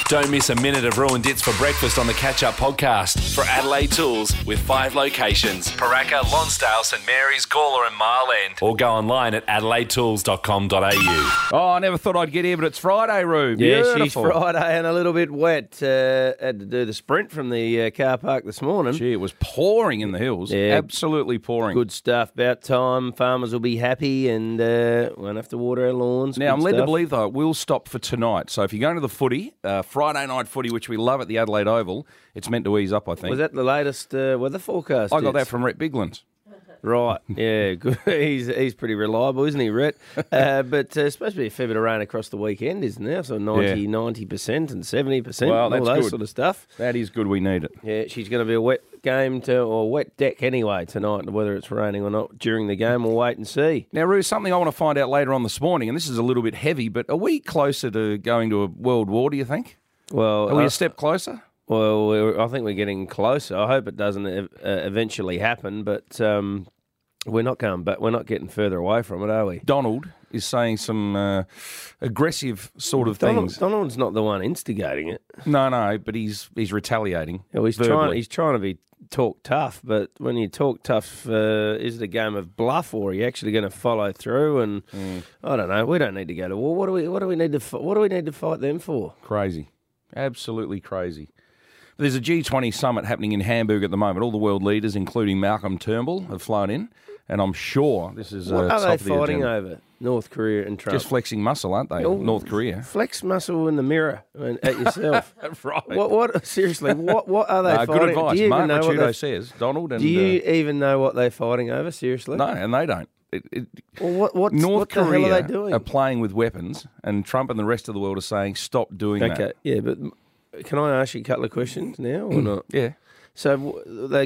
Don't miss a minute of Ruined Dits for breakfast on the Catch Up podcast for Adelaide Tools with 5 locations: Paraka, Lonsdale, St Mary's, Gawler and Marland. Or go online at adelaidetools.com.au. Oh, I never thought I'd get here, but it's Friday, Roo. Yeah, Beautiful. she's Friday and a little bit wet. Had to do the sprint from the car park this morning. Gee, it was pouring in the hills. Yeah. Absolutely pouring. Good stuff. About time. Farmers will be happy and won't have to water our lawns. Now, Good I'm led to stuff. believe, though, it will stop for tonight. So if you're going to the footy, Friday night footy, which we love at the Adelaide Oval, it's meant to ease up, I think. Was that the latest weather forecast? I got that Jets? from Rhett Biglands. Right, yeah, good. He's pretty reliable, isn't he, Rhett? But it's supposed to be a fair bit of rain across the weekend, isn't there? So 90% and 70%, Well, all that's those good. sort of stuff. That is good. We need it. Yeah, she's going to be a wet game or wet deck anyway tonight. Whether it's raining or not during the game, we'll wait and see. Now, Roo, something I want to find out later on this morning, and this is a little bit heavy, but are we closer to going to a world war, do you think? Well, Are we a step closer? Well, I think we're getting closer. I hope it doesn't eventually happen, but we're not going back. We're not getting further away from it, are we? Donald is saying some aggressive sort of things. Donald's not the one instigating it. No, but he's retaliating. Yeah, he's verbally. trying to be talk tough, but when you talk tough, is it a game of bluff or are you actually going to follow through? And I don't know. We don't need to go to war. What do we need to fight them for? Crazy. Absolutely crazy. There's a G20 summit happening in Hamburg at the moment. All the world leaders, including Malcolm Turnbull, have flown in, and I'm sure this is What are top they of the fighting agenda. over? North Korea and Trump. Just flexing muscle, aren't they? Oh, North Korea. Flex muscle in the mirror at yourself. Right. What? Seriously, what are they fighting? Good advice. Do you Mark even know what Ricciuto says, Donald. And, Do you even know what they're fighting over? Seriously? no, and they don't. Well, what North the Korea hell are they doing? playing with weapons, and Trump and the rest of the world are saying, stop doing Okay, that. yeah, but can I ask you a couple of questions now or not? Yeah. So they're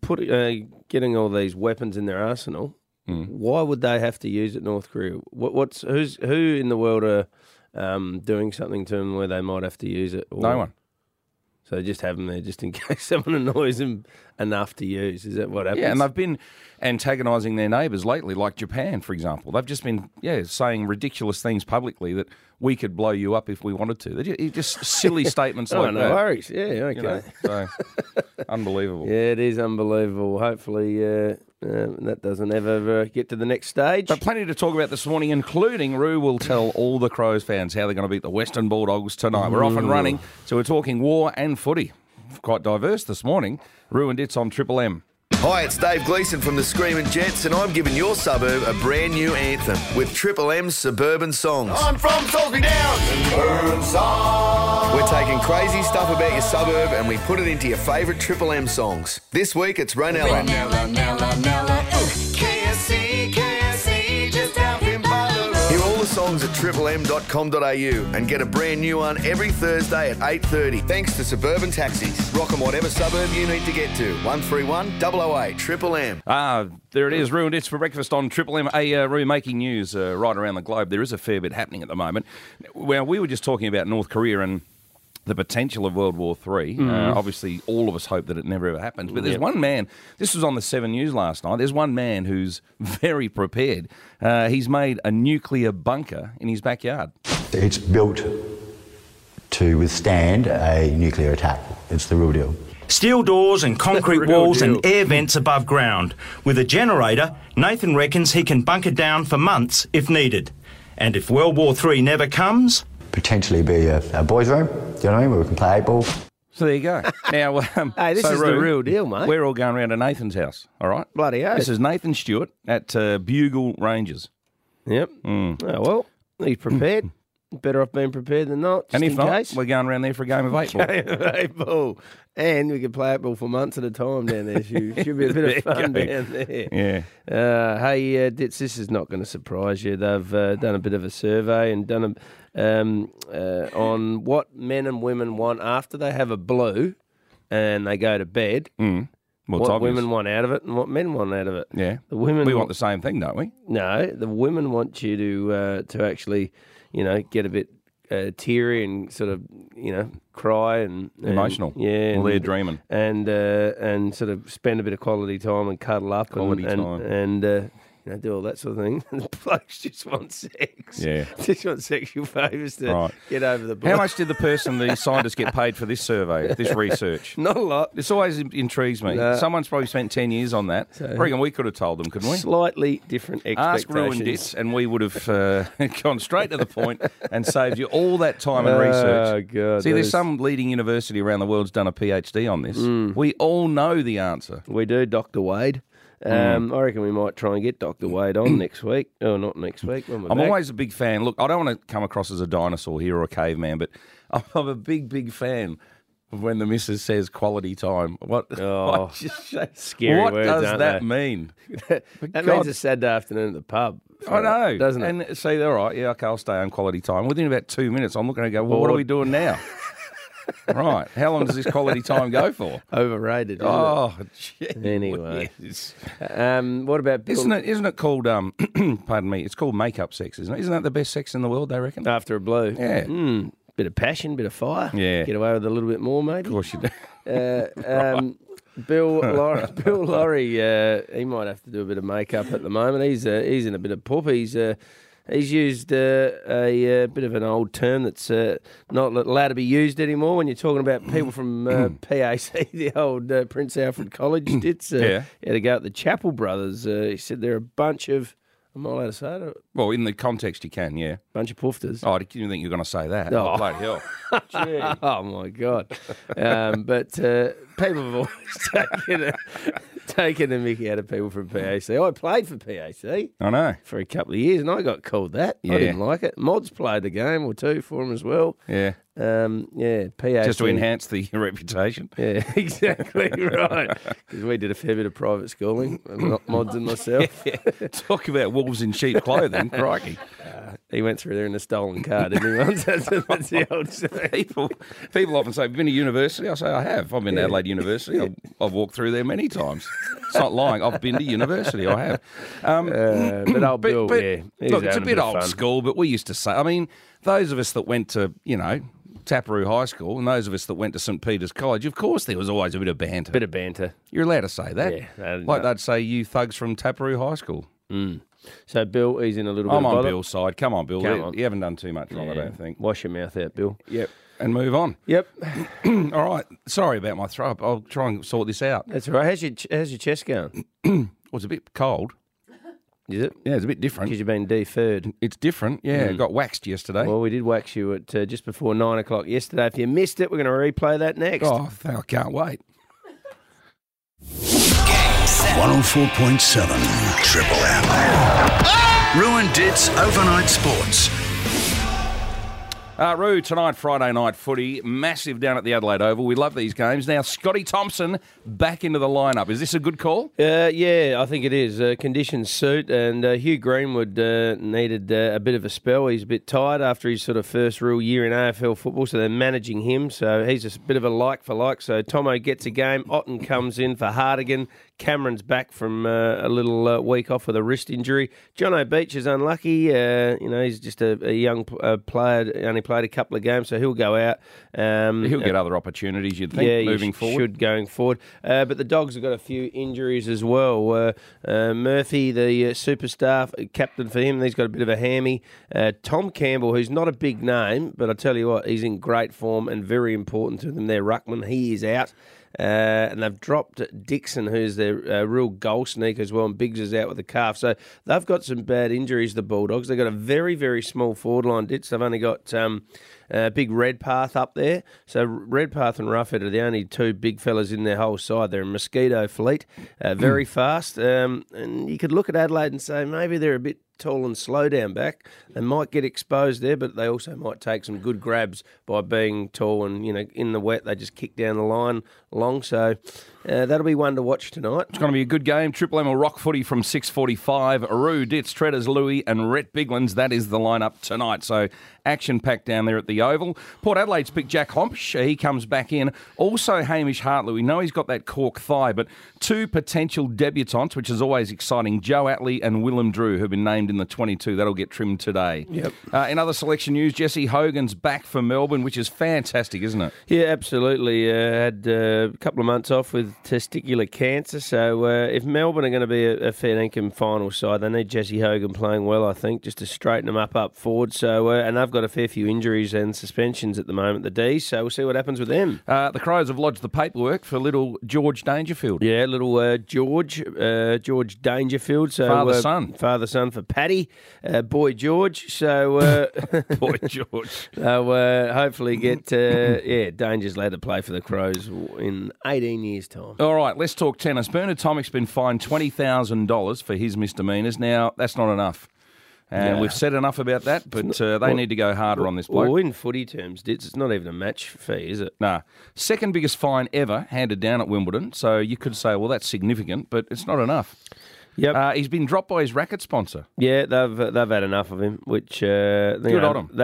getting all these weapons in their arsenal. Why would they have to use it, North Korea? Who in the world are doing something to them where they might have to use it? Or, No one. So they just have them there just in case someone annoys them enough to use. Is that what happens? Yeah, and they've been antagonising their neighbours lately, like Japan, for example. They've just been, saying ridiculous things publicly that we could blow you up if we wanted to. They're just silly statements like no that. worries. Yeah, okay. You know, so unbelievable. Yeah, it is unbelievable. Hopefully that doesn't ever get to the next stage. But plenty to talk about this morning, including Roo will tell all the Crows fans how they're going to beat the Western Bulldogs tonight. We're off and running, so we're talking war and footy. Quite diverse this morning. Roo and Dits on Triple M. Hi, it's Dave Gleeson from the Screaming Jets, and I'm giving your suburb a brand new anthem with Triple M's Suburban Songs. I'm from Salisbury Downs and Burnside. We're taking crazy stuff about your suburb and we put it into your favourite Triple M songs. This week it's Ranella. Nella, KSC, just out in Ballarat. Hear all the songs at triplem.com.au and get a brand new one every Thursday at 8:30. Thanks to Suburban Taxis. Rock 'em whatever suburb you need to get to. 131 008 Triple M. There it is, Roo and Dits for breakfast on Triple M. Roo, making news right around the globe. There is a fair bit happening at the moment. Well, we were just talking about North Korea and the potential of World War III. Obviously, all of us hope that it never ever happens. But there's one man, this was on the 7 News last night, there's one man who's very prepared. He's made a nuclear bunker in his backyard. It's built to withstand a nuclear attack. It's the real deal. Steel doors and concrete Real walls deal. and air vents above ground. With a generator, Nathan reckons he can bunker down for months if needed. And if World War III never comes, Potentially be a boys' room, do you know what I mean, where we can play 8 ball. So there you go. Now, Hey, this is the real deal, mate. We're all going around to Nathan's house, all right? Bloody oath. This is Nathan Stewart at Bugle Rangers. Yep. Oh, well, he's prepared. Better off being prepared than not, just And if in not, case. we're going around there for a game of 8 ball. Eight ball. And we could play 8 ball for months at a time down there. Should be a bit of fun There you down there. Yeah. Hey, Dits, this is not going to surprise you. They've done a bit of a survey and done on what men and women want after they have a blue and they go to bed. Well, it's What obvious. women want out of it and what men want out of it. Yeah. The women We want the same thing, don't we? No, the women want you to actually, get a bit teary and sort of, cry and Emotional. Yeah, Well, they're dreaming. and sort of spend a bit of quality time and cuddle up Quality and time. and do all that sort of thing. And the blokes just want sex. Yeah. Just want sexual favours to get over the bloke. How much did the scientists get paid for this survey, this research? Not a lot. This always intrigues me. No. Someone's probably spent 10 years on that. I reckon we could have told them, couldn't we? Slightly different expectations. Ask Ruined It, and we would have gone straight to the point and saved you all that time and research. Oh, God. See, there's some leading university around the world's done a PhD on this. We all know the answer. We do, Dr. Wade. I reckon we might try and get Dr. Wade on next week. Oh, not next week. When we're I'm back. always a big fan. Look, I don't want to come across as a dinosaur here or a caveman, but I'm a big fan of when the missus says quality time. What? Oh, what scary words, does aren't that they? mean? That means a Saturday afternoon at the pub. I know, doesn't it? And say, all right, yeah, okay, I'll stay on quality time. Within about 2 minutes, I'm looking at go, well, what are we doing now? Right, how long does this quality time go for? Overrated. Isn't Oh, gee it? Anyway, whiz. what about Bill? Isn't it called? Pardon me. It's called make-up sex, isn't it? Isn't that the best sex in the world? They reckon. After a blow? Yeah. Bit of passion, bit of fire. Yeah. Get away with a little bit more, maybe. Of course you do. Bill Laurie, he might have to do a bit of makeup at the moment. He's in a bit of poop. He's used a bit of an old term that's not allowed to be used anymore when you're talking about people from PAC, the old Prince Alfred College dits. He had to go at the Chapel Brothers. He said they're a bunch of, am I allowed to say it? Well, in the context, you can, yeah. Bunch of poofters. Oh, I didn't think you were going to say that. Oh. Oh, bloody hell. Oh, my God. But people have always taken the mickey out of people from PAC. I played for PAC. I know. For a couple of years, and I got called that. Yeah. I didn't like it. Mods played a game or two for him as well. Yeah. PAC. Just to enhance the reputation. Yeah, exactly right. Because we did a fair bit of private schooling, Mods and myself. Talk about wolves in sheep clothing, crikey. He went through there in a stolen car, didn't he? Once? That's the old saying. People often say, have you been to university? I say, I have. I've been to Adelaide University. I've walked through there many times. It's not lying. I've been to university. I have. But old Bill, yeah. Look, it's a bit old school, but we used to say, I mean, those of us that went to, Taparoo High School and those of us that went to St Peter's College, of course there was always a bit of banter. You're allowed to say that. Yeah. They'd say, you thugs from Taparoo High School. So Bill, he's in a little bit I'm of on bother. Bill's side. Come on, Bill. Come on. You haven't done too much wrong, I don't think. Wash your mouth out, Bill. Yep. And move on. Yep. All right. Sorry about my throat. I'll try and sort this out. That's all right. How's your chest going? Well, it's a bit cold. Is it? Yeah, it's a bit different. Because you've been deferred. It's different. Yeah, it got waxed yesterday. Well, we did wax you at just before 9 o'clock yesterday. If you missed it, we're going to replay that next. Oh, I can't wait. 104.7 Triple M. Ruined Dits Overnight Sports. Roo, tonight, Friday night footy, massive down at the Adelaide Oval. We love these games. Now, Scotty Thompson back into the lineup. Is this a good call? Yeah, I think it is. Conditions suit, and Hugh Greenwood needed a bit of a spell. He's a bit tired after his sort of first real year in AFL football, so they're managing him. So he's a bit of a like for like. So Tomo gets a game. Otten comes in for Hardigan. Cameron's back from a little week off with a wrist injury. John O'Beach is unlucky. He's just a young player, only played a couple of games, so he'll go out. He'll get other opportunities, you'd think, moving forward. Should going forward. But the Dogs have got a few injuries as well. Murphy, the superstar, captain for him, he's got a bit of a hammy. Tom Campbell, who's not a big name, but I tell you what, he's in great form and very important to them. Their ruckman, he is out. And they've dropped Dixon, who's their real goal sneak as well, and Biggs is out with a calf. So they've got some bad injuries, the Bulldogs. They've got a very, very small forward line, Dits. They've only got big Redpath up there. So Redpath and Roughhead are the only two big fellas in their whole side. They're a mosquito fleet, very fast. And you could look at Adelaide and say maybe they're a bit tall and slow down back. They might get exposed there, but they also might take some good grabs by being tall and, in the wet, they just kick down the line long. So that'll be one to watch tonight. It's going to be a good game. Triple M will rock footy from 6:45. Roo, Dits, Treaders, Louis and Rhett Biglands. That is the lineup tonight. So action-packed down there at the Oval. Port Adelaide's picked Jack Hompsch. He comes back in. Also Hamish Hartley. We know he's got that cork thigh, but two potential debutants, which is always exciting. Joe Atley and Willem Drew have been named in the 22. That'll get trimmed today. Yep. In other selection news, Jesse Hogan's back for Melbourne, which is fantastic, isn't it? Yeah, absolutely. Had a couple of months off with testicular cancer. So if Melbourne are going to be a fair income final side, they need Jesse Hogan playing well, I think, just to straighten them up forward. So and they've got a fair few injuries and suspensions at the moment, the D's. So we'll see what happens with them. The Crows have lodged the paperwork for little George Dangerfield. Yeah, little George Dangerfield. So father-son for Paddy, boy George. So Boy George. hopefully get Danger's lad to play for the Crows in 18 years' time. All right, let's talk tennis. Bernard Tomic's been fined $20,000 for his misdemeanours. Now, that's not enough. And we've said enough about that, but they need to go harder on this bloke. Well, in footy terms, it's not even a match fee, is it? Nah. Second biggest fine ever handed down at Wimbledon. So you could say, well, that's significant, but it's not enough. Yep. He's been dropped by his racket sponsor. Yeah, they've had enough of him. Which good on him.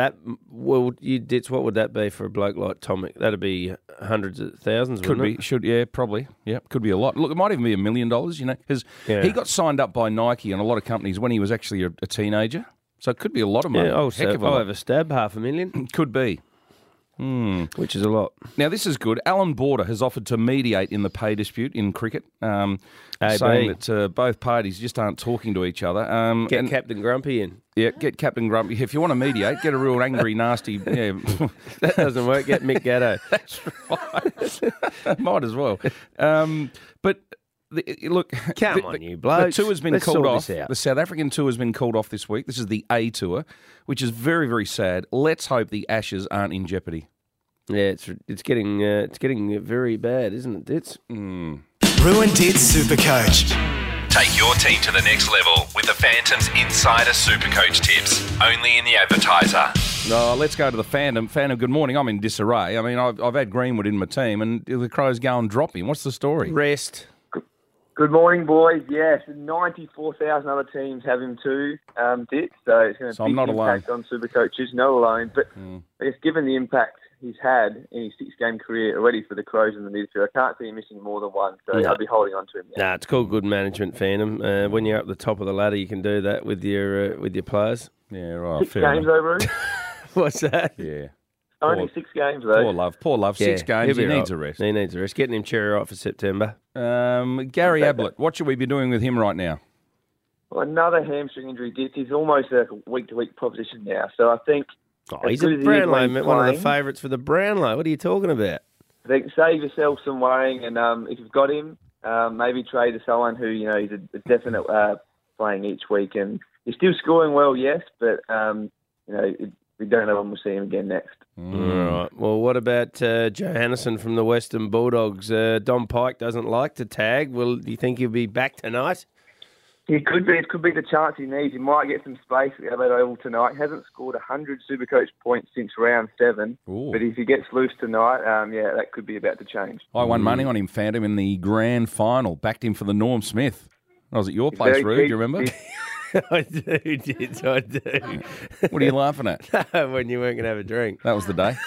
What would that be for a bloke like Tomic? That'd be hundreds of thousands. Could be. It? Probably. Yeah, could be a lot. Look, it might even be $1 million. Because he got signed up by Nike and a lot of companies when he was actually a teenager. So it could be a lot of money. Yeah, I'll have a stab, $500,000. Could be. Which is a lot. Now, this is good. Alan Border has offered to mediate in the pay dispute in cricket, saying that both parties just aren't talking to each other. Get Captain Grumpy in. Yeah, get Captain Grumpy. If you want to mediate, get a real angry, nasty... Yeah. That doesn't work. Get Mick Gatto. That's right. Might as well. But... Look, come on, you blokes. The tour has been called off. The South African tour has been called off this week. This is the A tour, which is very, very sad. Let's hope the Ashes aren't in jeopardy. Yeah, it's getting very bad, isn't it, Ditz? Ruin Ditz Supercoach. Take your team to the next level with the Phantoms Insider Supercoach tips, only in the Advertiser. No, let's go to the Phantom. Phantom, good morning. I'm in disarray. I mean, I've had Greenwood in my team, and the Crows go and drop him. What's the story? Rest. Good morning, boys. Yes, 94,000 other teams have him too, Dick. So it's going to be an impact on Supercoaches. Not alone, but I guess given the impact he's had in his 6-game career already for the Crows in the midfield, I can't see him missing more than one. So I'll be holding on to him. Nah, it's called good management, Phantom. When you're up the top of the ladder, you can do that with your players. Yeah, right. 6 games over. What's that? Yeah. Only 6 games, though. Poor love. 6 games. He needs a rest. He needs a rest. Getting him cherry right for September. Gary Ablett, what should we be doing with him right now? Well, another hamstring injury. He's almost a week-to-week proposition now. So I think... he's a Brownlow, one of the favourites for the Brownlow. What are you talking about? I think save yourself some worrying, and if you've got him, maybe trade to someone who, he's a definite playing each week. And he's still scoring well, yes, but, we don't know when we'll see him again next. All right. Well, what about Johannisen from the Western Bulldogs? Dom Pike doesn't like to tag. Do you think he'll be back tonight? He could be. It could be the chance he needs. He might get some space at Adelaide Oval tonight. He hasn't scored 100 Supercoach points since round 7. Ooh. But if he gets loose tonight, that could be about to change. I won money on him, Phantom, in the grand final. Backed him for the Norm Smith. I was at your place, Roo. Do you remember? I do, Ditz, I do. What are you laughing at? When you weren't going to have a drink. That was the day.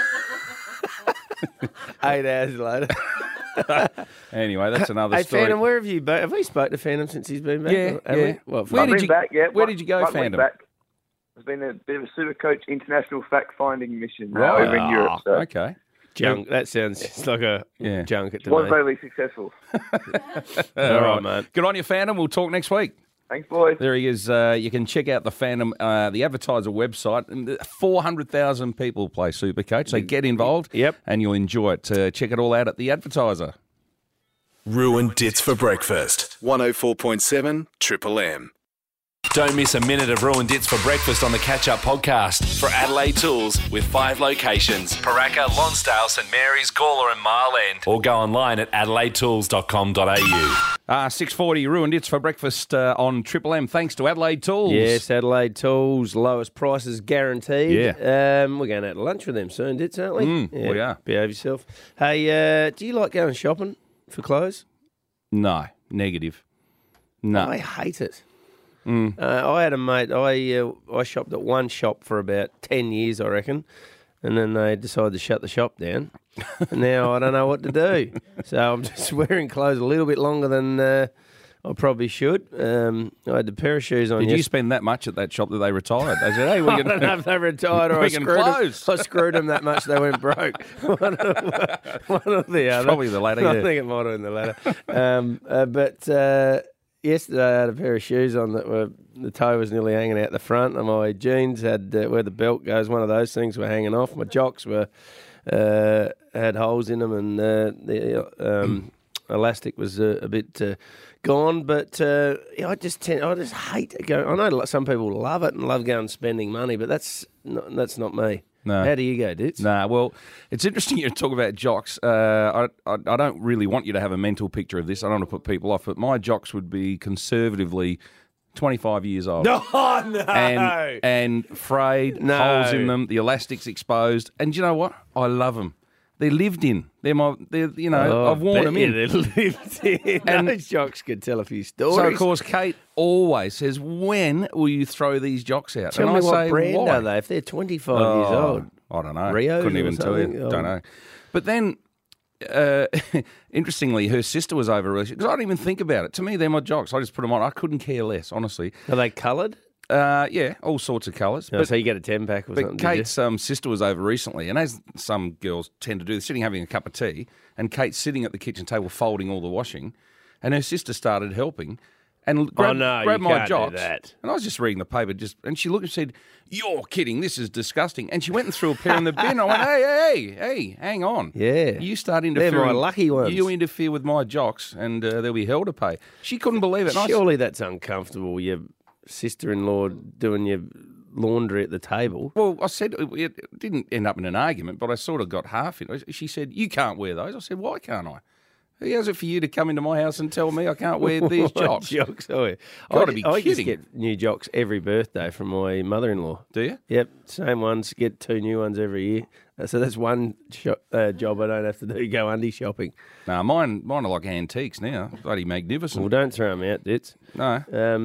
8 hours later. Anyway, that's another story. Phantom, where have you been? Have we spoke to Phantom since he's been back? Yeah. Where did you go, Phantom? It's been a bit of a Supercoach international fact-finding mission over in Europe. So. Okay. Junk. That sounds just like a junket to me. Wasn't very successful. All right, mate. Good on you, Phantom. We'll talk next week. Thanks, boys. There he is. You can check out the Phantom, the Advertiser website. 400,000 people play Supercoach, so get involved and you'll enjoy it. Check it all out at the Advertiser. Ruin Ditz for breakfast. 104.7 Triple M. Don't miss a minute of Ruined Ditz for breakfast on the Catch Up podcast for Adelaide Tools with 5 locations: Paraka, Lonsdale, St Mary's, Gawler and Marland. Or go online at adelaidetools.com.au. 6:40, Ruined Ditz for breakfast on Triple M. Thanks to Adelaide Tools. Yes, Adelaide Tools, lowest prices guaranteed. Yeah. We're going out to lunch with them soon, Ditz, aren't we? We are. Behave yourself. Hey, do you like going shopping for clothes? No, negative. No. I hate it. I had a mate, I shopped at one shop for about 10 years, I reckon, and then they decided to shut the shop down. And now I don't know what to do. So I'm just wearing clothes a little bit longer than I probably should. I had a pair of shoes on. Did you spend that much at that shop that they retired? They said, "Hey, I don't know if they retired or I screwed them that much they went broke." One or the other. Probably the latter. I think it might have been the latter. But yesterday I had a pair of shoes on that were the toe was nearly hanging out the front, and my jeans had where the belt goes. One of those things were hanging off. My jocks were had holes in them, and the elastic was a bit gone. But I just hate to go. I know some people love it and love going and spending money, but that's not me. No. How do you go, Ditz? Nah, well, it's interesting you talk about jocks. I don't really want you to have a mental picture of this. I don't want to put people off, but my jocks would be conservatively 25 years old. Oh, no. And frayed, holes in them, the elastic's exposed. And do you know what? I love them. They're lived in. I've worn them in. They're lived in. And those jocks could tell a few stories. So, of course, Kate always says, when will you throw these jocks out? Tell me what brand are they if they're 25 years old? I don't know. Rios couldn't even tell you. Don't know. But then, interestingly, her sister was over because I didn't even think about it. To me, they're my jocks. I just put them on. I couldn't care less, honestly. Are they coloured? Yeah, all sorts of colours. So you get a 10-pack or something. But Kate's sister was over recently, and as some girls tend to do, they're sitting having a cup of tea, and Kate's sitting at the kitchen table folding all the washing, and her sister started helping and grabbed my jocks. And I was just reading the paper, and she looked and said, "You're kidding, this is disgusting." And she went and threw a pair in the bin. I went, hey, hang on. Yeah. You start interfering. They're my lucky ones. You interfere with my jocks, and there'll be hell to pay. She couldn't believe it. Surely that's uncomfortable, your sister-in-law doing your laundry at the table. Well, I said it didn't end up in an argument, but I sort of got half in. She said, "You can't wear those." I said, "Why can't I?" How's it for you to come into my house and tell me I can't wear these jocks? Jocks, Got to be kidding. I just get new jocks every birthday from my mother-in-law. Do you? Yep, same ones. Get 2 new ones every year. So that's one job I don't have to do, go undie shopping. No, mine are like antiques now. Bloody magnificent. Well, don't throw them out, Ditz. No.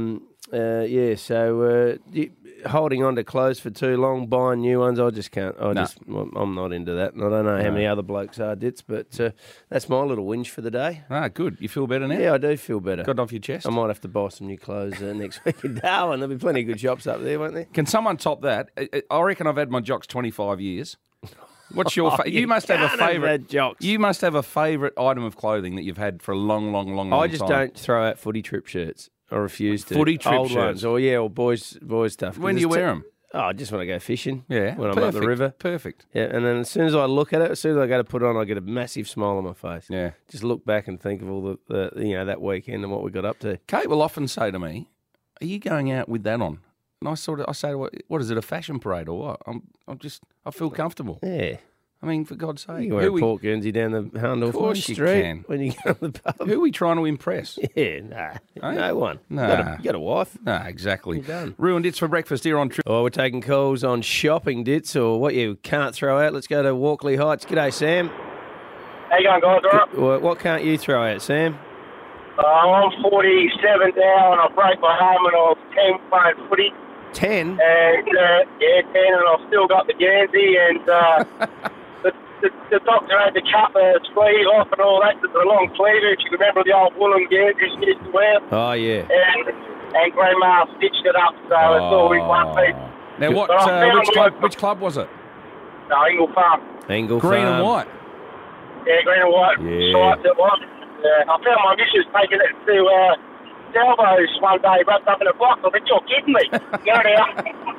So holding on to clothes for too long, buying new ones, I just can't. I'm not into that. And I don't know how many other blokes are, Ditz, but that's my little whinge for the day. Ah, good. You feel better now? Yeah, I do feel better. Got it off your chest? I might have to buy some new clothes next week in Darwin. There'll be plenty of good shops up there, won't there? Can someone top that? I reckon I've had my jocks 25 years. What's your you must have a favourite jocks. You must have a favourite item of clothing that you've had for a long time. I just don't throw out footy trip shirts. I refuse to. Footy trip old shirts. ones, or boys stuff. When do you wear them? I just want to go fishing. Yeah, when I'm up the river. Perfect. Yeah, and then as soon as I look at it, as soon as I go to put it on, I get a massive smile on my face. Yeah, just look back and think of all the that weekend and what we got up to. Kate will often say to me, "Are you going out with that on?" And I say, "What is it? A fashion parade or what?" I feel comfortable. Yeah. I mean, for God's sake. You wear a Port Guernsey down the Handel Street when you go to the pub. Who are we trying to impress? Yeah, no one. Nah. You got a wife. Nah, exactly. You're done. Ruined Dits for breakfast here on Trip. Oh, we're taking calls on shopping, Dits, or what you can't throw out. Let's go to Walkley Heights. G'day, Sam. How you going, guys? All right? What can't you throw out, Sam? I'm 47 now, and I broke my arm when I was 10 playing footy. 10? And, 10, and I've still got the Guernsey, and... The doctor had to cut the sleeve off and all that, the long sleeve, if you remember the old woolen Guernsey she used to wear. Oh, yeah. And Grandma stitched it up, so it's all in one piece. Now, which club was it? Engle Farm. Engle Green Farm. and white? Yeah, green and white. Yeah. Stripes it was. I found my missus taking it to Salvo's one day, wrapped up in a box. I said, "You're kidding me." Go down.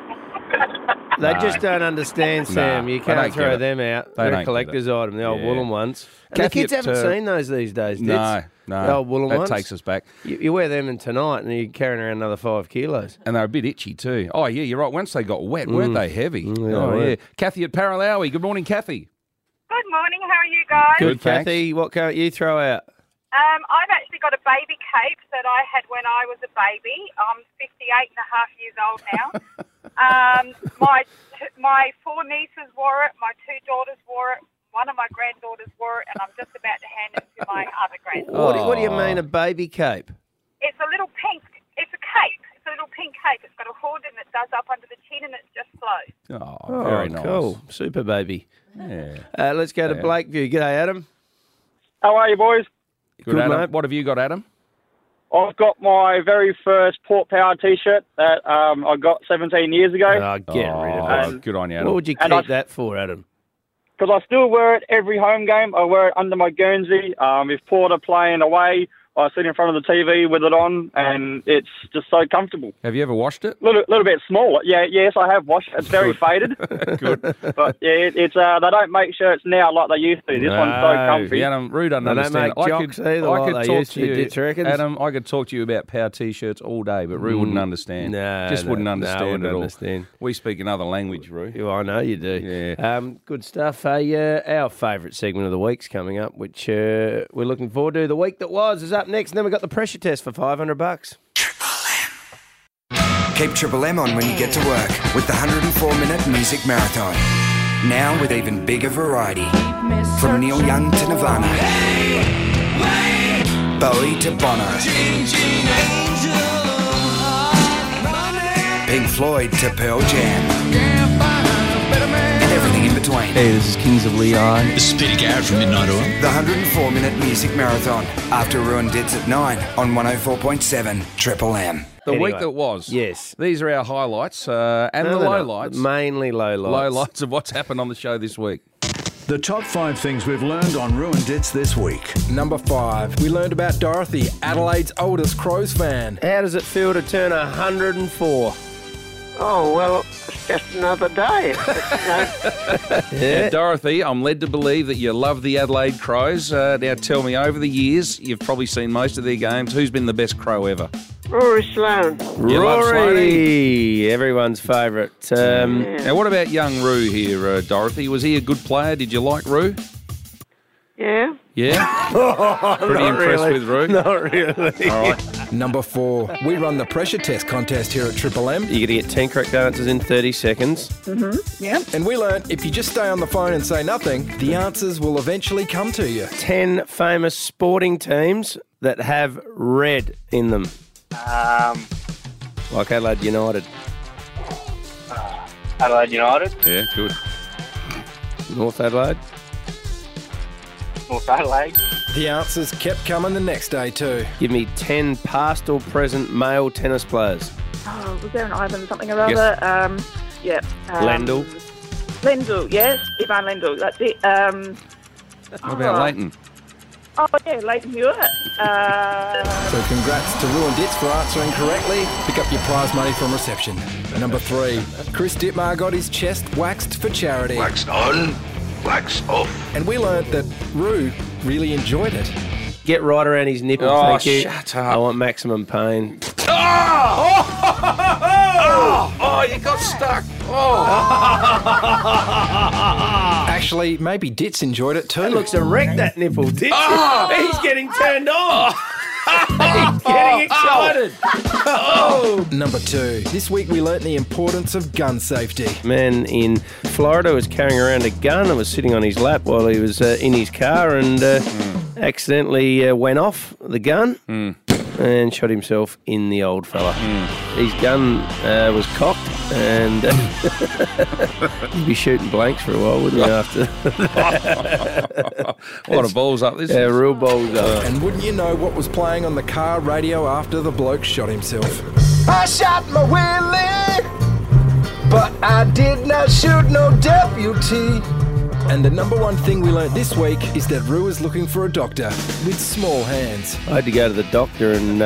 They just don't understand, Sam. You can't throw them out. They're a collector's item, the old woolen ones. And the kids haven't seen those these days, No. The old woolen ones. That takes us back. You wear them in tonight and you're carrying around another 5 kilos. And they're a bit itchy too. Oh, yeah, you're right. Once they got wet, weren't they heavy? Yeah. Kathy at Paralowie. Good morning, Kathy. Good morning. How are you guys? Good, Kathy. What can't you throw out? I've actually got a baby cape that I had when I was a baby. I'm 58 and a half years old now. My 4 nieces wore it. My 2 daughters wore it. One of my granddaughters wore it, and I'm just about to hand it to my other granddaughter. What do you mean, a baby cape? It's a little pink. It's a cape. It's a little pink cape. It's got a hood, and it does up under the chin, and it just flows. Oh, very nice. Cool. Super baby. Yeah. Let's go to Blakeview. G'day, Adam. How are you, boys? Good, Adam. mate. What have you got, Adam? I've got my very first Port Power T-shirt that I got 17 years ago. Get rid of it. Good on you, Adam. What would you keep that for, Adam? Because I still wear it every home game. I wear it under my Guernsey. If Port are playing away, I sit in front of the TV with it on, and it's just so comfortable. Have you ever washed it? Little bit small. Yeah, yes, I have washed it. It's very faded. Good. But yeah, it's they don't make shirts now like they used to. This one's so comfy. Adam, Rue doesn't understand. They don't make jocks either like they used to, Ditch reckons. Adam, I could talk to you about Power T-shirts all day, but Rue wouldn't understand. Wouldn't understand at all. We speak another language, Rue. Yeah, I know you do. Yeah. Good stuff. Our favourite segment of the week's coming up, which we're looking forward to. The week that was is up next, and then we've got the pressure test for $500. Keep Triple M on when you get to work with the 104-minute music marathon. Now with even bigger variety. From Neil Young to Nirvana. Bowie to Bono. Pink Floyd to Pearl Jam. And everything in between. Hey, this is Kings of Leon. This is Peter Garrett from Midnight Oil. The 104-minute music marathon. After Ruin Dits at 9 on 104.7 Triple M. The week that was. Yes. These are our highlights and the lowlights. Mainly lowlights. Lowlights of what's happened on the show this week. The top 5 things we've learned on Ruin Dits this week. Number 5. We learned about Dorothy, Adelaide's oldest Crows fan. How does it feel to turn 104? Oh, well, it's just another day. Yeah. Dorothy, I'm led to believe that you love the Adelaide Crows. Now tell me, over the years, you've probably seen most of their games. Who's been the best Crow ever? Rory Sloane. Rory, everyone's favourite. Now, what about young Roo here, Dorothy? Was he a good player? Did you like Roo? Yeah. Yeah? Pretty impressed with Roo? Not really. All right. Number 4. We run the pressure test contest here at Triple M. You got to get 10 correct answers in 30 seconds. Mm-hmm. Yeah. And we learned if you just stay on the phone and say nothing, the answers will eventually come to you. 10 famous sporting teams that have red in them. Like Adelaide United. Adelaide United. Yeah, good. North Adelaide. North Adelaide. The answers kept coming the next day too. Give me 10 past or present male tennis players. Oh, was there an Ivan something or other? Yes. Lendl. Lendl, yes. Ivan Lendl, that's it. What about Leighton? Oh, yeah, Leighton Hewitt. So congrats to Ruin Dits for answering correctly. Pick up your prize money from reception. Number 3. Chris Dittmar got his chest waxed for charity. Wax on, wax off. And we learnt that Roo really enjoyed it. Get right around his nipple, Oh, thank you. shut up. I want maximum pain. Oh, you got stuck. Actually, maybe Dits enjoyed it too. That looks erect, that nipple, Dits. He's getting turned on. He's getting excited. Number 2. This week we learnt the importance of gun safety. Man in Florida was carrying around a gun and was sitting on his lap while he was in his car and accidentally went off the gun and shot himself in the old fella. His gun was cocked and he'd be shooting blanks for a while, wouldn't he, after What a balls up this Yeah, is. real balls up. And wouldn't you know what was playing on the car radio after the bloke shot himself? I shot my Willie, but I did not shoot no deputy. And the number 1 thing we learnt this week is that Roo is looking for a doctor with small hands. I had to go to the doctor and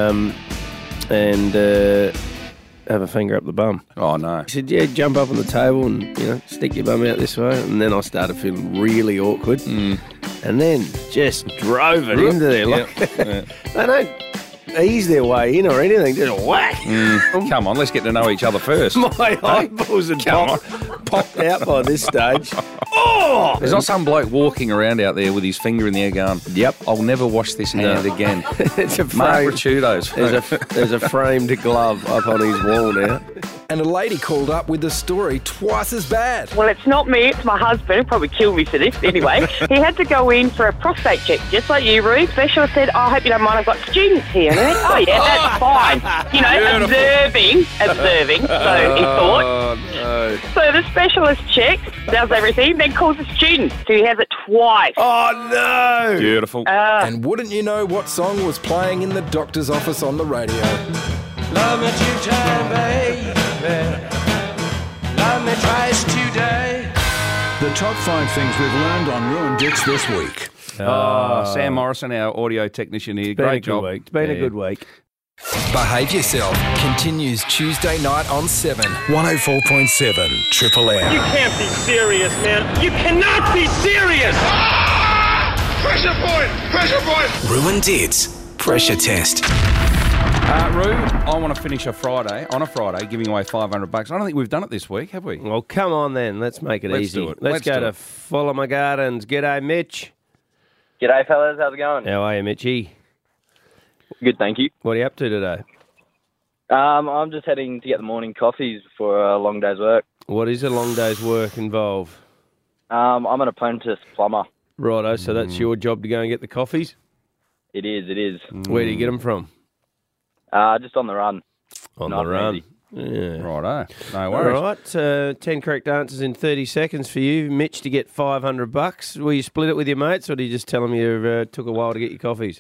have a finger up the bum. Oh, no. He said, yeah, jump up on the table and, stick your bum out this way. And then I started feeling really awkward. And then just drove it into there. Like, they don't ease their way in or anything. Just whack. Come on, let's get to know each other first. My eyeballs had popped out by this stage. Oh! There's not some bloke walking around out there with his finger in the air going, yep, I'll never wash this hand again. It's a Mark frame. Ricciuto's. There's a framed glove up on his wall now. And a lady called up with a story twice as bad. Well, it's not me, it's my husband. He'll probably kill me for this anyway. He had to go in for a prostate check, just like you, Roo. Specialist said, I hope you don't mind, I've got students here. And I went, oh, yeah, that's fine. Observing. So he thought. no. So the specialist checks, does everything, then calls a student. So he has it twice. Oh, no. Beautiful. And wouldn't you know what song was playing in the doctor's office on the radio? Love me 2 times, baby. Love me twice today. The top 5 things we've learned on Ruined Dits this week. Sam Morrison, our audio technician here. Great job. It's been a good week. Behave Yourself continues Tuesday night on 7. 104.7 Triple M. You can't be serious, man. You cannot be serious! Pressure point! Pressure point! Ruined Dits Pressure Test. Roo, I want to finish on a Friday, giving away $500. I don't think we've done it this week, have we? Well, come on then. Let's make it easy. Do it. Let's go to Fulham Gardens. G'day, Mitch. G'day, fellas. How's it going? How are you, Mitchie? Good, thank you. What are you up to today? I'm just heading to get the morning coffees before a long day's work. What is a long day's work involve? I'm an apprentice plumber. Righto, so that's your job to go and get the coffees? It is. Where do you get them from? Just on the run. On Nice the and run. easy. Yeah. Righto. No All worries. right, 10 correct answers in 30 seconds for you, Mitch, to get $500. Will you split it with your mates, or do you just tell them you took a while to get your coffees?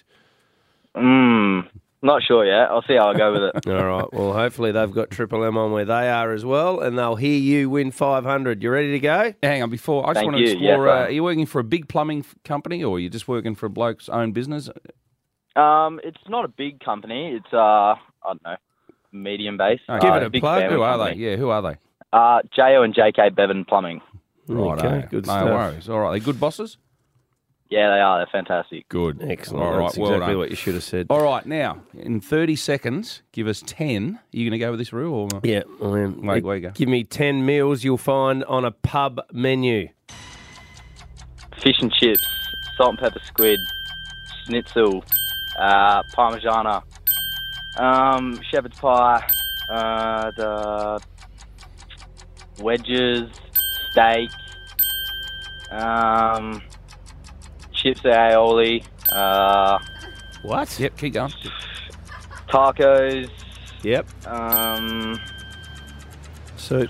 Not sure yet. I'll see how I go with it. All right, well, hopefully they've got Triple M on where they are as well, and they'll hear you win 500. You ready to go? Hang on, before, I just Thank want to you. explore, Yes, are you working for a big plumbing company, or are you just working for a bloke's own business? It's not a big company. It's, I don't know, medium base. Give it a big plug. family Who are company. they? Yeah, who are they? Jo and JK Bevan Plumbing. Righto. Okay, good no stuff. worries. All right, they're good bosses? Yeah, they are. They're fantastic. Good. Excellent. All right, That's well exactly done. what you should have said. All right, now, in 30 seconds, give us 10. Are you going to go with this rule? Or? Yeah, I am. Wait, where you go? Give me 10 meals you'll find on a pub menu. Fish and chips, salt and pepper squid, schnitzel, parmigiana, shepherd's pie, the wedges, steak, chips aioli, What? Yep, keep going. tacos, Yep. soup,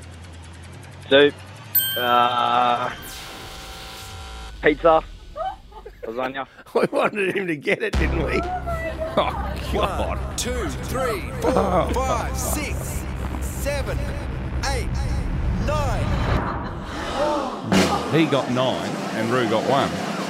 pizza, lasagna. We wanted him to get it, didn't we? Oh, God. 1, 2, 3, 4, 5, 6, 7, 8, 9. He got 9 and Roo got 1.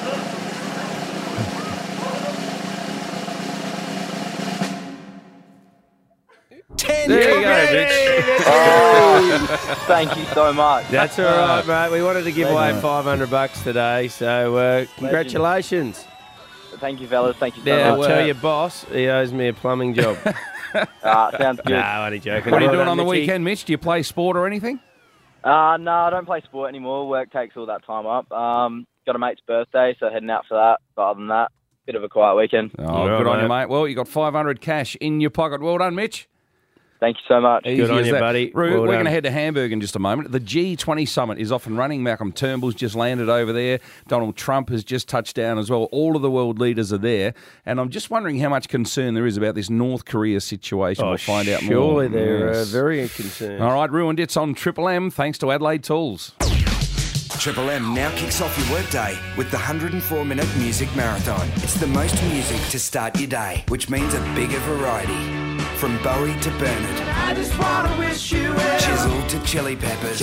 There you go, Mitch. Thank you so much. That's all right, mate. We wanted to give away $500 today, so congratulations. Thank you, fellas. Thank you so Yeah, much. tell your boss he owes me a plumbing job. Sounds good. No, only joking. What are you Well doing done, on the Mitchy. weekend, Mitch? Do you play sport or anything? No, I don't play sport anymore. Work takes all that time up. Got a mate's birthday, so heading out for that. But other than that, bit of a quiet weekend. Oh, good on you, mate. Well, you got 500 cash in your pocket. Well done, Mitch. Thank you so much. Easy Good on as you, that. buddy. Roo, Well we're done. going to head to Hamburg in just a moment. The G20 summit is off and running. Malcolm Turnbull's just landed over there. Donald Trump has just touched down as well. All of the world leaders are there. And I'm just wondering how much concern there is about this North Korea situation. We'll find out more. Surely they're Yes. very concerned. All right, Ruined It's on Triple M, thanks to Adelaide Tools. Triple M now kicks off your workday with the 104-minute music marathon. It's the most music to start your day, which means a bigger variety. From Bowie to Bernard, I just wanna wish you well. Chisel to Chili Peppers,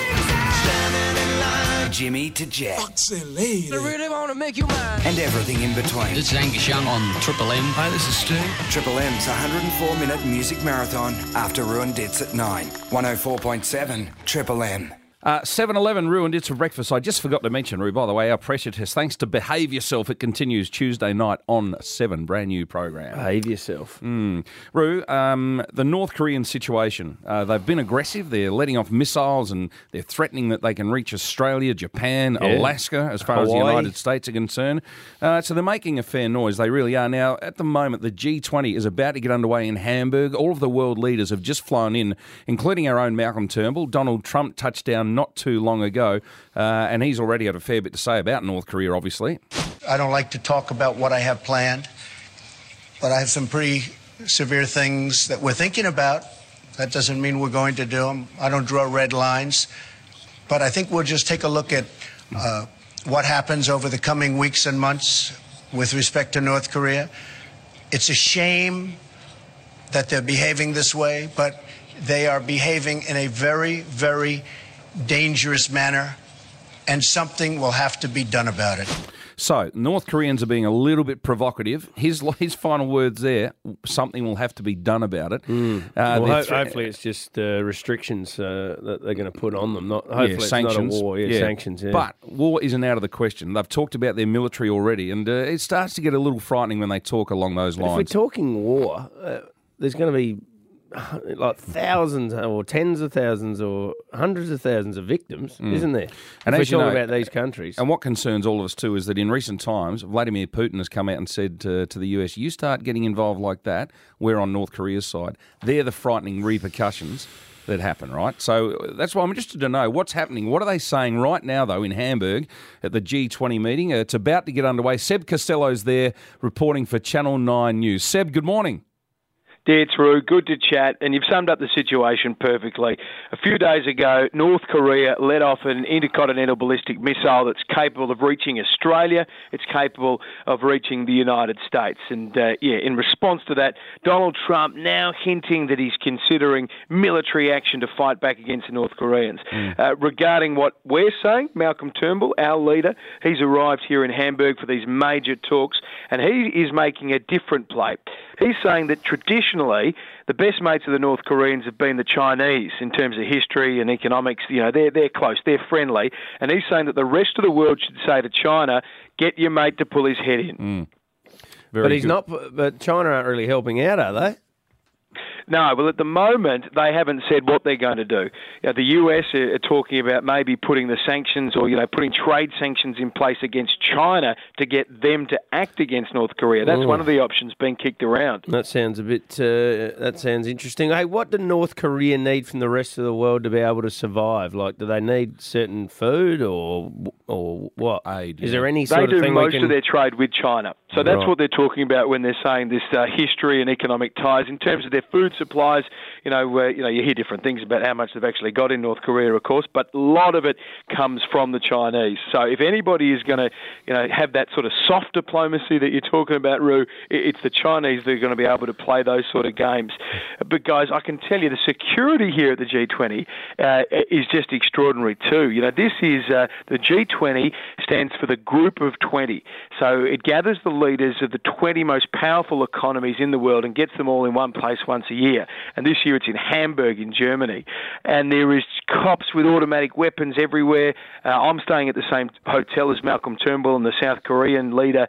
Jimmy to Jet, I really wanna make you mine. and everything in between. This is Angus Young on Triple M. Hi, this is Stu. Triple M's 104-minute music marathon after Ruined Dits at 9. 104.7 Triple M. 7-Eleven Ruined It's for breakfast. I just forgot to mention, Roo, by the way, our pressure test, thanks to Behave Yourself, it continues Tuesday night on 7, brand new program. Behave yourself. Roo, the North Korean situation, they've been aggressive. They're letting off missiles and they're threatening that they can reach Australia, Japan, Alaska, as far as the Hawaii. United States are concerned. So they're making a fair noise. They really are. Now, at the moment, the G20 is about to get underway in Hamburg. All of the world leaders have just flown in, including our own Malcolm Turnbull. Donald Trump touched down not too long ago, and he's already got a fair bit to say about North Korea, obviously. I don't like to talk about what I have planned, but I have some pretty severe things that we're thinking about That doesn't mean we're going to do them. I don't draw red lines. But I think we'll just take a look at what happens over the coming weeks and months with respect to North Korea. It's a shame that they're behaving this way, but they are behaving in a very, very dangerous manner, and something will have to be done about it. So, North Koreans are being a little bit provocative. His final words there, something will have to be done about it. Hopefully it's just restrictions that they're going to put on them. Hopefully sanctions. It's not a war. Sanctions, yeah. But war isn't out of the question. They've talked about their military already, and it starts to get a little frightening when they talk along those lines. If we're talking war, there's going to be like thousands or tens of thousands or hundreds of thousands of victims, isn't there? And if as we're you know, talking about these countries. And what concerns all of us too is that in recent times, Vladimir Putin has come out and said to the US, you start getting involved like that, we're on North Korea's side. They're the frightening repercussions that happen, right? So that's why I'm interested to know what's happening. What are they saying right now, though, in Hamburg at the G20 meeting? It's about to get underway. Seb Costello's there reporting for Channel 9 News. Seb, good morning. It's Roo. Good to chat, and you've summed up the situation perfectly. A few days ago, North Korea let off an intercontinental ballistic missile that's capable of reaching Australia. It's capable of reaching the United States. And, in response to that, Donald Trump now hinting that he's considering military action to fight back against the North Koreans. Regarding what we're saying, Malcolm Turnbull, our leader, he's arrived here in Hamburg for these major talks, and he is making a different play. He's saying that traditionally, the best mates of the North Koreans have been the Chinese in terms of history and economics. You know, they're close, they're friendly. And he's saying that the rest of the world should say to China, get your mate to pull his head in. But China aren't really helping out, are they? No, well, at the moment, they haven't said what they're going to do. The US are talking about maybe putting the sanctions or, putting trade sanctions in place against China to get them to act against North Korea. That's one of the options being kicked around. That sounds that sounds interesting. Hey, what do North Korea need from the rest of the world to be able to survive? Like, do they need certain food or what? Aid. Is there any sort of thing? They do most of their trade with China. So that's what they're talking about when they're saying this history and economic ties. In terms of their food supplies, you hear different things about how much they've actually got in North Korea, of course, but a lot of it comes from the Chinese. So if anybody is going to, have that sort of soft diplomacy that you're talking about, Roo, it's the Chinese that are going to be able to play those sort of games. But guys, I can tell you the security here at the G20 is just extraordinary too. This is the G20 stands for the Group of 20. So it gathers the leaders of the 20 most powerful economies in the world and gets them all in one place once a year. And this year it's in Hamburg in Germany. And there is cops with automatic weapons everywhere. I'm staying at the same hotel as Malcolm Turnbull and the South Korean leader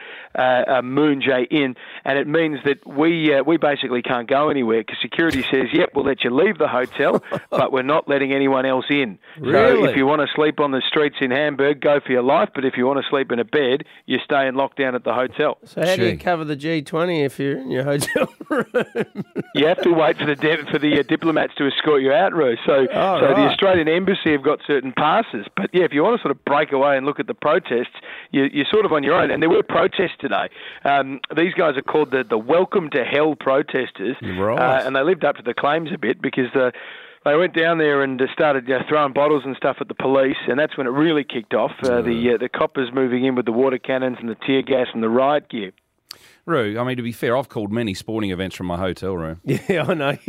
Moon Jae-in. And it means that we basically can't go anywhere because security says, yep, we'll let you leave the hotel, but we're not letting anyone else in. Really? So if you want to sleep on the streets in Hamburg, go for your life. But if you want to sleep in a bed, you stay in lockdown at the hotel. So how do you cover the G20 if you're in your hotel room? You have to wait for the diplomats to escort you out, Roo. So the Australian Embassy have got certain passes. But yeah, if you want to sort of break away and look at the protests, you're sort of on your own. And there were protests today. These guys are called the Welcome to Hell protesters. Right. And they lived up to the claims a bit because they went down there and started throwing bottles and stuff at the police, and that's when it really kicked off. The coppers moving in with the water cannons and the tear gas and the riot gear. Roo, I mean, to be fair, I've called many sporting events from my hotel room. Yeah, I know.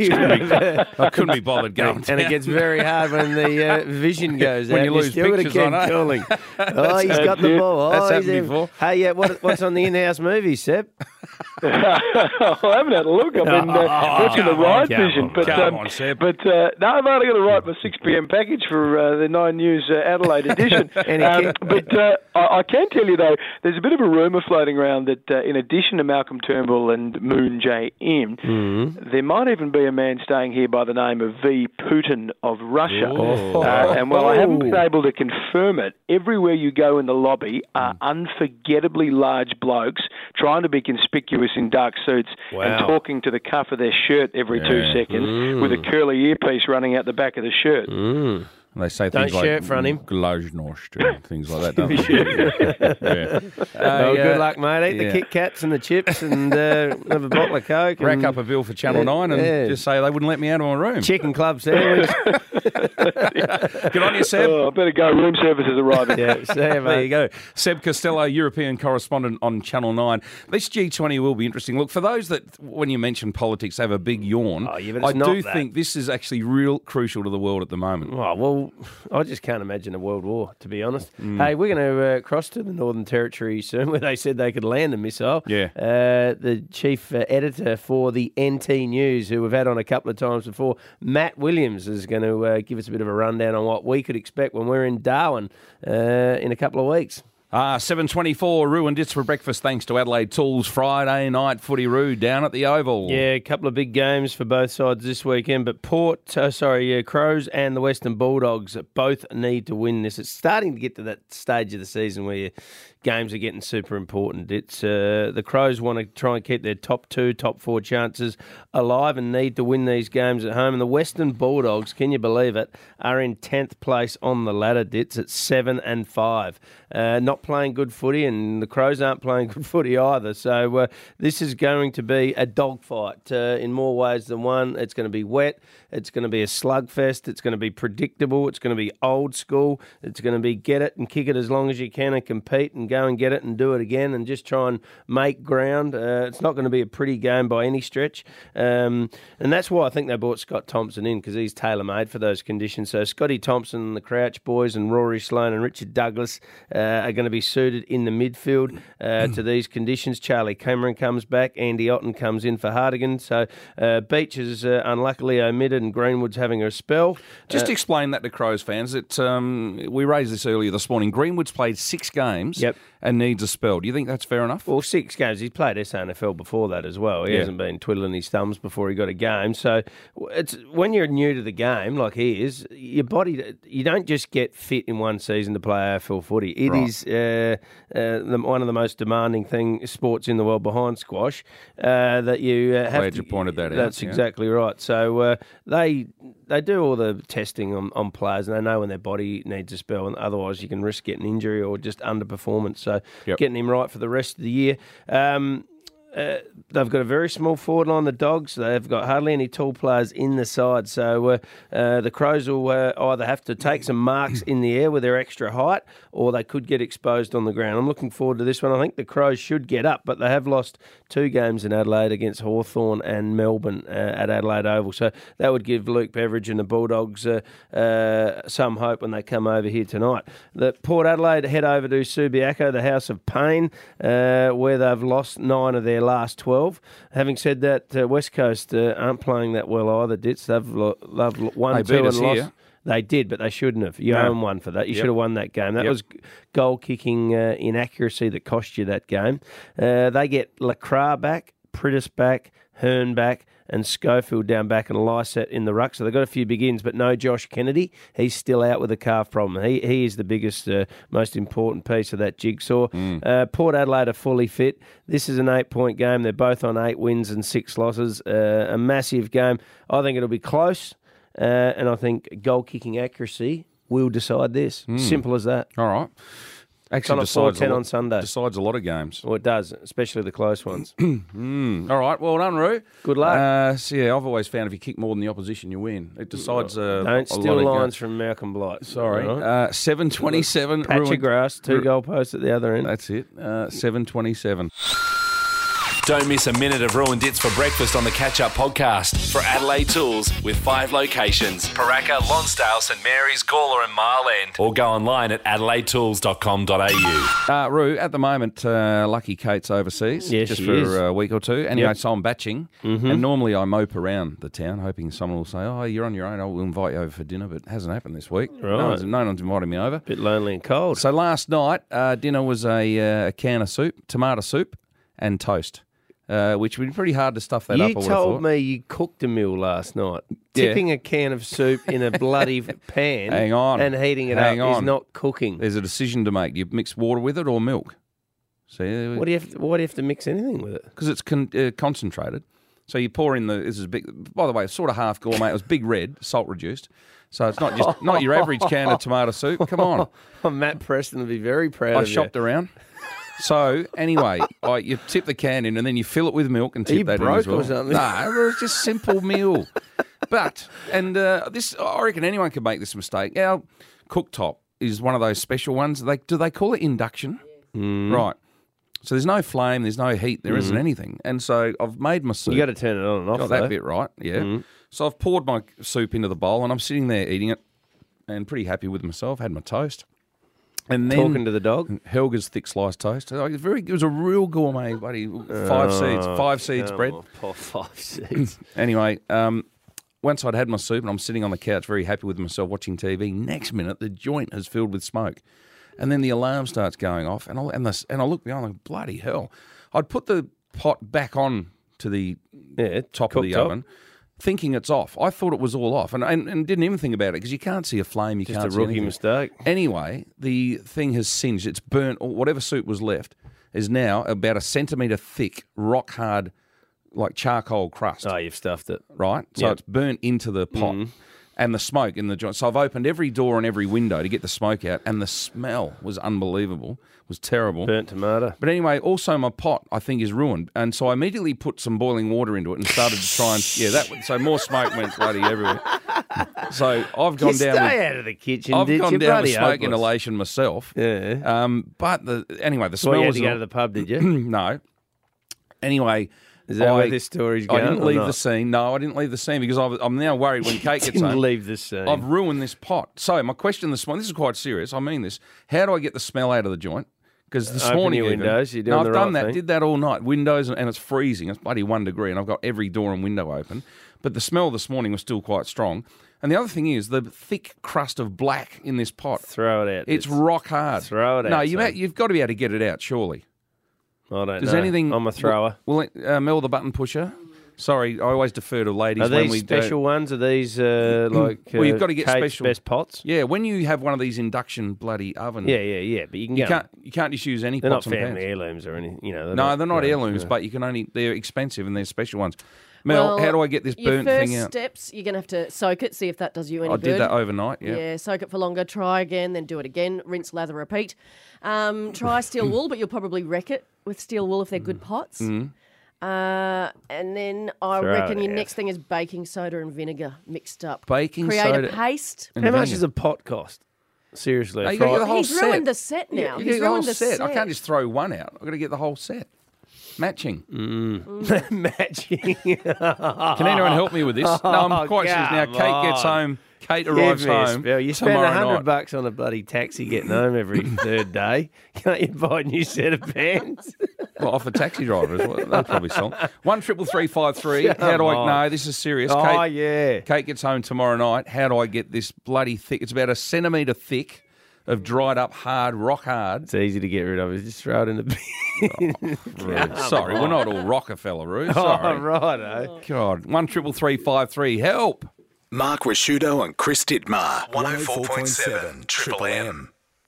I couldn't be bothered going and it gets very hard when the vision goes out. When you lose pictures, I know. Calling. Oh, he's got the ball. That's happened before. Hey, what's on the in-house movie, Seb? I haven't had a look. I've been watching the Riot Vision. Come on, Seb. But no, I've only got to write my 6 p.m. package for the 9 News Adelaide edition. But I can tell you, though, there's a bit of a rumour floating around that in addition to Malcolm Turnbull and Moon Jae-in, there might even be a man staying here by the name of V. Putin of Russia. And while I haven't been able to confirm it, everywhere you go in the lobby are unforgettably large blokes trying to be conspicuous in dark suits and talking to the cuff of their shirt every 2 seconds with a curly earpiece running out the back of the shirt. And they say Don't things like shirt front him. Glasnost and things like that, don't they? Well, good luck, mate. Eat the Kit Kats and the chips and have a bottle of Coke. Rack and, up a bill for Channel 9 and just say they wouldn't let me out of my room. Chicken club sandwich. Good on you, Seb. Oh, I better go. Room service is arriving. Yeah, there you go. Seb Costello, European correspondent on Channel 9. This G20 will be interesting. Look, for those that, when you mention politics, have a big yawn, but it's I not do that. think this is actually real crucial to the world at the moment. Oh, well, I just can't imagine a world war, to be honest. Hey, we're going to cross to the Northern Territory soon, where they said they could land a missile. Yeah. The chief editor for the NT News, who we've had on a couple of times before, Matt Williams, is going to give us a bit of a rundown on what we could expect when we're in Darwin in a couple of weeks. 7:24, Roo and Dits for breakfast, thanks to Adelaide Tools. Friday night footy, Roo, down at the Oval. Yeah, a couple of big games for both sides this weekend, but Crows and the Western Bulldogs both need to win this. It's starting to get to that stage of the season where games are getting super important. It's the Crows want to try and keep their top 2, top 4 chances alive and need to win these games at home. And the Western Bulldogs, can you believe it, are in 10th place on the ladder, Dits, at 7-5. Not playing good footy, and the Crows aren't playing good footy either. So this is going to be a dogfight in more ways than one. It's going to be wet. It's going to be a slugfest. It's going to be predictable. It's going to be old school. It's going to be get it and kick it as long as you can and compete and go and get it and do it again and just try and make ground. It's not going to be a pretty game by any stretch. And that's why I think they brought Scott Thompson in, because he's tailor-made for those conditions. So Scotty Thompson and the Crouch boys and Rory Sloane and Richard Douglas are going to be suited in the midfield to these conditions. Charlie Cameron comes back. Andy Otten comes in for Hardigan. So Beach is unluckily omitted and Greenwood's having a spell. Just explain that to Crows fans. We raised this earlier this morning. Greenwood's played 6 games and needs a spell. Do you think that's fair enough? Well, 6 games. He's played SANFL before that as well. He hasn't been twiddling his thumbs before he got a game. So it's when you're new to the game, like he is, your body, you don't just get fit in one season to play AFL footy. It is one of the most demanding sports in the world behind squash that you have. Glad you pointed that out. That's exactly right. So they do all the testing on players, and they know when their body needs a spell, and otherwise you can risk getting injury or just underperformance. So getting him right for the rest of the year. They've got a very small forward line, the Dogs. They've got hardly any tall players in the side. So the Crows will either have to take some marks in the air with their extra height, or they could get exposed on the ground. I'm looking forward to this one. I think the Crows should get up, but they have lost 2 games in Adelaide against Hawthorn and Melbourne at Adelaide Oval. So that would give Luke Beveridge and the Bulldogs some hope when they come over here tonight. The Port Adelaide head over to Subiaco, the House of Pain, where they've lost 9 of their last 12. Having said that, West Coast aren't playing that well either, Dits. They've won 2 and lost. They did, but they shouldn't have. You own one for that. You should have won that game. That was goal-kicking inaccuracy that cost you that game. They get Lacroix back, Prittis back, Hearn back, and Schofield down back and Lysette in the ruck. So they've got a few big-ins, but no Josh Kennedy. He's still out with a calf problem. He is the biggest, most important piece of that jigsaw. Port Adelaide are fully fit. This is an 8-point game. They're both on 8 wins and 6 losses. A massive game. I think it'll be close, and I think goal-kicking accuracy will decide this. Simple as that. All right. Actually, decides 4-10 on Sunday. Decides a lot of games. Well, it does, especially the close ones. All right, well done, Roo. Good luck. I've always found if you kick more than the opposition, you win. It decides Don't steal lines from Malcolm Blight. Sorry. 7:27. Patch of grass, 2 goalposts at the other end. That's it. 7:27. Don't miss a minute of Roo and Dits for breakfast on the Catch Up podcast for Adelaide Tools with 5 locations: Paraka, Lonsdale, St Mary's, Gawler and Marland. Or go online at adelaidetools.com.au. Roo, at the moment, Lucky Kate's overseas just for a week or two. Anyway, so I'm batching, and normally I mope around the town hoping someone will say, oh, you're on your own, I'll invite you over for dinner, but it hasn't happened this week. Right. No one's invited me over. Bit lonely and cold. So last night, dinner was a can of soup, tomato soup, and toast. Which would be pretty hard to stuff that up. You told me you cooked a meal last night. Tipping a can of soup in a bloody pan and heating it up is not cooking. There's a decision to make. Do you mix water with it or milk? See, why do you have to mix anything with it? Because it's concentrated. So you pour in this is big. By the way, it's sort of half gourmet. It was big red, salt reduced. So it's not your average can of tomato soup. Come on. Matt Preston would be very proud I of you. shopped around. So anyway, you tip the can in and then you fill it with milk and tip that in as well. Or something? No, it was just simple meal. But, this, I reckon anyone could make this mistake. Our cooktop is one of those special ones. Do they call it induction? Right. So there's no flame, there's no heat, there isn't anything. And so I've made my soup. You got to turn it on and off. Got that bit right, yeah. So I've poured my soup into the bowl and I'm sitting there eating it and pretty happy with myself. Had my toast. And then Talking to the dog? Helga's thick sliced toast. It was a real gourmet, buddy. 5 seeds bread. Poor 5 seeds. Anyway, once I'd had my soup and I'm sitting on the couch very happy with myself watching TV, next minute the joint is filled with smoke. And then the alarm starts going off and I look behind like, bloody hell. I'd put the pot back on to the top of the oven, thinking it's off. I thought it was all off and didn't even think about it because you can't see a flame. You Just can't a see rookie anything. mistake. Anyway, the thing has singed. It's burnt. Whatever soup was left is now about a centimetre thick, rock hard, like charcoal crust. Oh, you've stuffed it. Right? So it's burnt into the pot. And the smoke in the joint. So I've opened every door and every window to get the smoke out, and the smell was unbelievable. It was terrible. Burnt tomato. But anyway, also my pot, I think, is ruined. And so I immediately put some boiling water into it and started to try and... so more smoke went bloody everywhere. So I've gone down out of the kitchen, I've did gone you? down Bloody with smoke hopeless. inhalation myself. Yeah. But the smell Well, you had was... to go to the pub, did you? No. Anyway... Is that where this story's going? I didn't leave the scene. No, I didn't leave the scene because I'm now worried when Kate gets home. Leave the scene. I've ruined this pot. So my question this morning, this is quite serious. I mean this. How do I get the smell out of the joint? Because this Open morning, your windows. You're doing I've the done right that. thing. Did that all night. Windows and it's freezing. It's bloody 1 degree, and I've got every door and window open. But the smell this morning was still quite strong. And the other thing is the thick crust of black in this pot. Throw it out. It's rock hard. Throw it out. No, you've got to be able to get it out. Surely. I don't Does know. anything? I'm a thrower. Will Mel the button pusher? Sorry, I always defer to ladies Are when these we special ones? Are these well, you've got to get Kate's special best pots? Yeah, when you have one of these induction bloody ovens. Yeah. But you can't just use any They're pots not and family pans. heirlooms or anything. No, they're not heirlooms, but you can only. They're expensive and they're special ones. Mel, how do I get this burnt thing Your out? first steps, you're going to have to soak it, see if that does you any I good. did that overnight. Yeah. Yeah, soak it for longer, try again, then do it again, rinse, lather, repeat. Try steel wool, but you'll probably wreck it with steel wool if they're good pots. And then I Throw reckon it your out. next thing is baking soda and vinegar mixed up. Baking Create soda a paste. and How much vinegar. does a pot cost? Seriously, No, you gotta get the whole He's set. ruined the set now. Yeah, you He's get the whole ruined the set. I can't just throw one out. I've got to get the whole set. Matching. matching. Can anyone help me with this? No, I'm quite serious now. Kate gets home. Kate arrives home. You spend tomorrow night. $100 on a bloody taxi getting home every third day. Can't you buy a new set of pants? Well, off a taxi driver as well. They'll probably sell. 133353. How do I on. know? This is serious. Oh, Kate, yeah. Kate gets home tomorrow night. How do I get this bloody thick? It's about a centimetre thick of dried up hard, rock hard. It's easy to get rid of. Just throw it in the bin. Sorry, we're not all Rockefeller, Ruth. Sorry. Oh, righto. God. 133353. Help. Mark Rashudo and Chris Dittmar. 104.7 Triple M.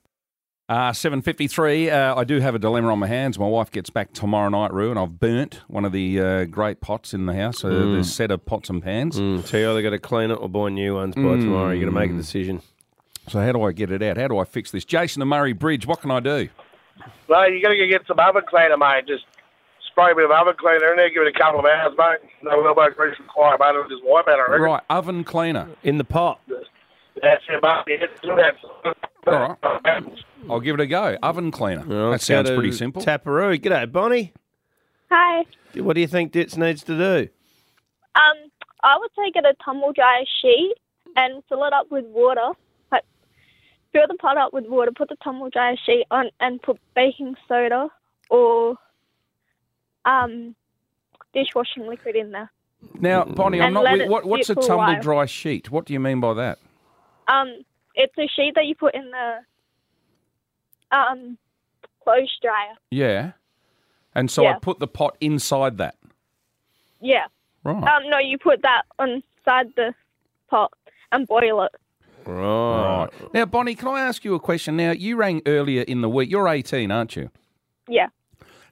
7:53. I do have a dilemma on my hands. My wife gets back tomorrow night, Roo, and I've burnt one of the great pots in the house. The set of pots and pans. So you either got to clean it or buy new ones by tomorrow. You got to make a decision. So how do I get it out? How do I fix this? Jason the Murray Bridge. What can I do? Well, you got to get some oven cleaner, mate. Just spray a bit of oven cleaner in there, give it a couple of hours, mate. No elbow grease required, mate. It'll just wipe out, I reckon. Right, oven cleaner. In the pot. That's it, mate. All right. I'll give it a go. Oven cleaner. Well, that let's sounds go to pretty simple. Taparoo. G'day, Bonnie. Hi. What do you think Ditz needs to do? I would say get a tumble dryer sheet and fill it up with water. Like, fill the pot up with water, put the tumble dryer sheet on, and put baking soda or dishwashing liquid in there. Now, Bonnie, I'm And not let with, it what's a sit for a tumble while. dry sheet? What do you mean by that? It's a sheet that you put in the clothes dryer. Yeah. And so I Yeah. put the pot inside that. Yeah. Right. No, you put that inside the pot and boil it. Right. Now, Bonnie, can I ask you a question? Now, you rang earlier in the week. You're 18, aren't you? Yeah.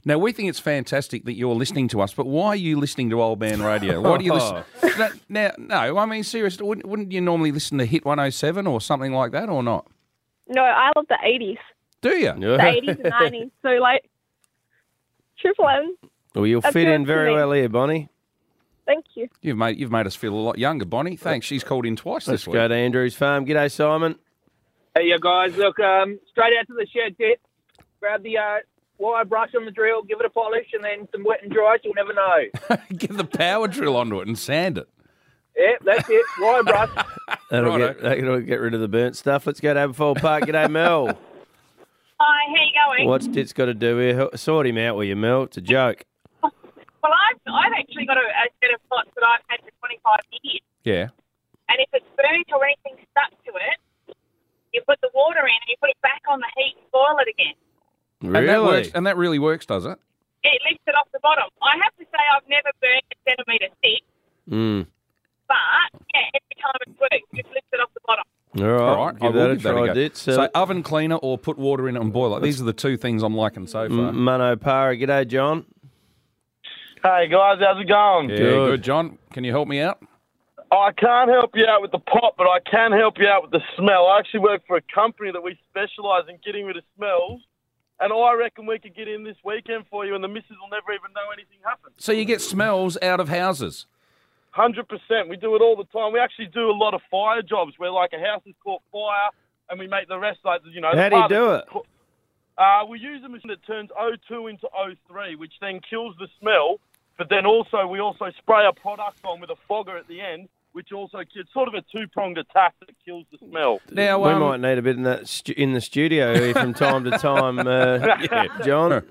Now, we think it's fantastic that you're listening to us, but why are you listening to Old Man Radio? Why do you listen? No, I mean, seriously, wouldn't you normally listen to Hit 107 or something like that, or not? No, I love the 80s. Do you? The 80s and 90s. So, like, Triple M. Well, you'll fit in very well here, Bonnie. Thank you. You've made us feel a lot younger, Bonnie. Thanks. She's called in twice Let's this week. go to Andrew's farm. G'day, Simon. Hey, you guys. Look, straight out to the shed, Dit. Grab the wire brush on the drill, give it a polish, and then some wet and dry, so you'll never know. Give the power drill onto it and sand it. Yep, that's it. Wire brush. That'll get rid of the burnt stuff. Let's go to Aberfoyle Park. G'day, Mel. Hi, how you going? What's Dit's got to do here? Sort him out with you, Mel. It's a joke. Well, I've actually got a set of pots that I've had for 25 years. Yeah. And if it's burnt or anything stuck to it, you put the water in and you put it back on the heat and boil it again. Really? And that really works, does it? It lifts it off the bottom. I have to say I've never burnt a centimetre thick, but, yeah, every time it's worked, just lifts it off the bottom. All right. Give that a try, Dit. So oven cleaner or put water in it and boil it. These are the two things I'm liking so far. Mano Para. G'day, John. Hey, guys, how's it going? Yeah, good, John. Can you help me out? I can't help you out with the pot, but I can help you out with the smell. I actually work for a company that we specialise in getting rid of smells, and I reckon we could get in this weekend for you, and the missus will never even know anything happened. So you get smells out of houses? 100%. We do it all the time. We actually do a lot of fire jobs where, like, a house is caught fire, and we make the rest, like, you know. How do you do it? We use a machine that turns O2 into O3, which then kills the smell, but then we also spray a product on with a fogger at the end, which also it's sort of a two-pronged attack that kills the smell. Now we might need a bit in in the studio here from time to time, John.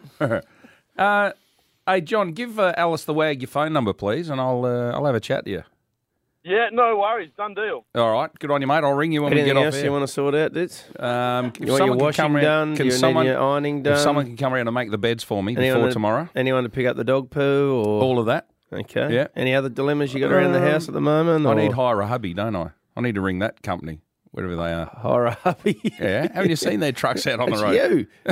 Hey, John, give Alice the Wag your phone number, please, and I'll have a chat to you. Yeah, no worries. Done deal. All right. Good on you, mate. I'll ring you when we get off else here. You want to sort out, Ditz? You want your washing done? You need your ironing done? If someone can come around and make the beds for me before tomorrow. Anyone to pick up the dog poo? Or all of that. Okay. Yeah. Any other dilemmas you got around the house at the moment? I need hire a hubby, don't I? I need to ring that company, wherever they are. Hire a hubby? Yeah. Haven't you seen their trucks out on the road?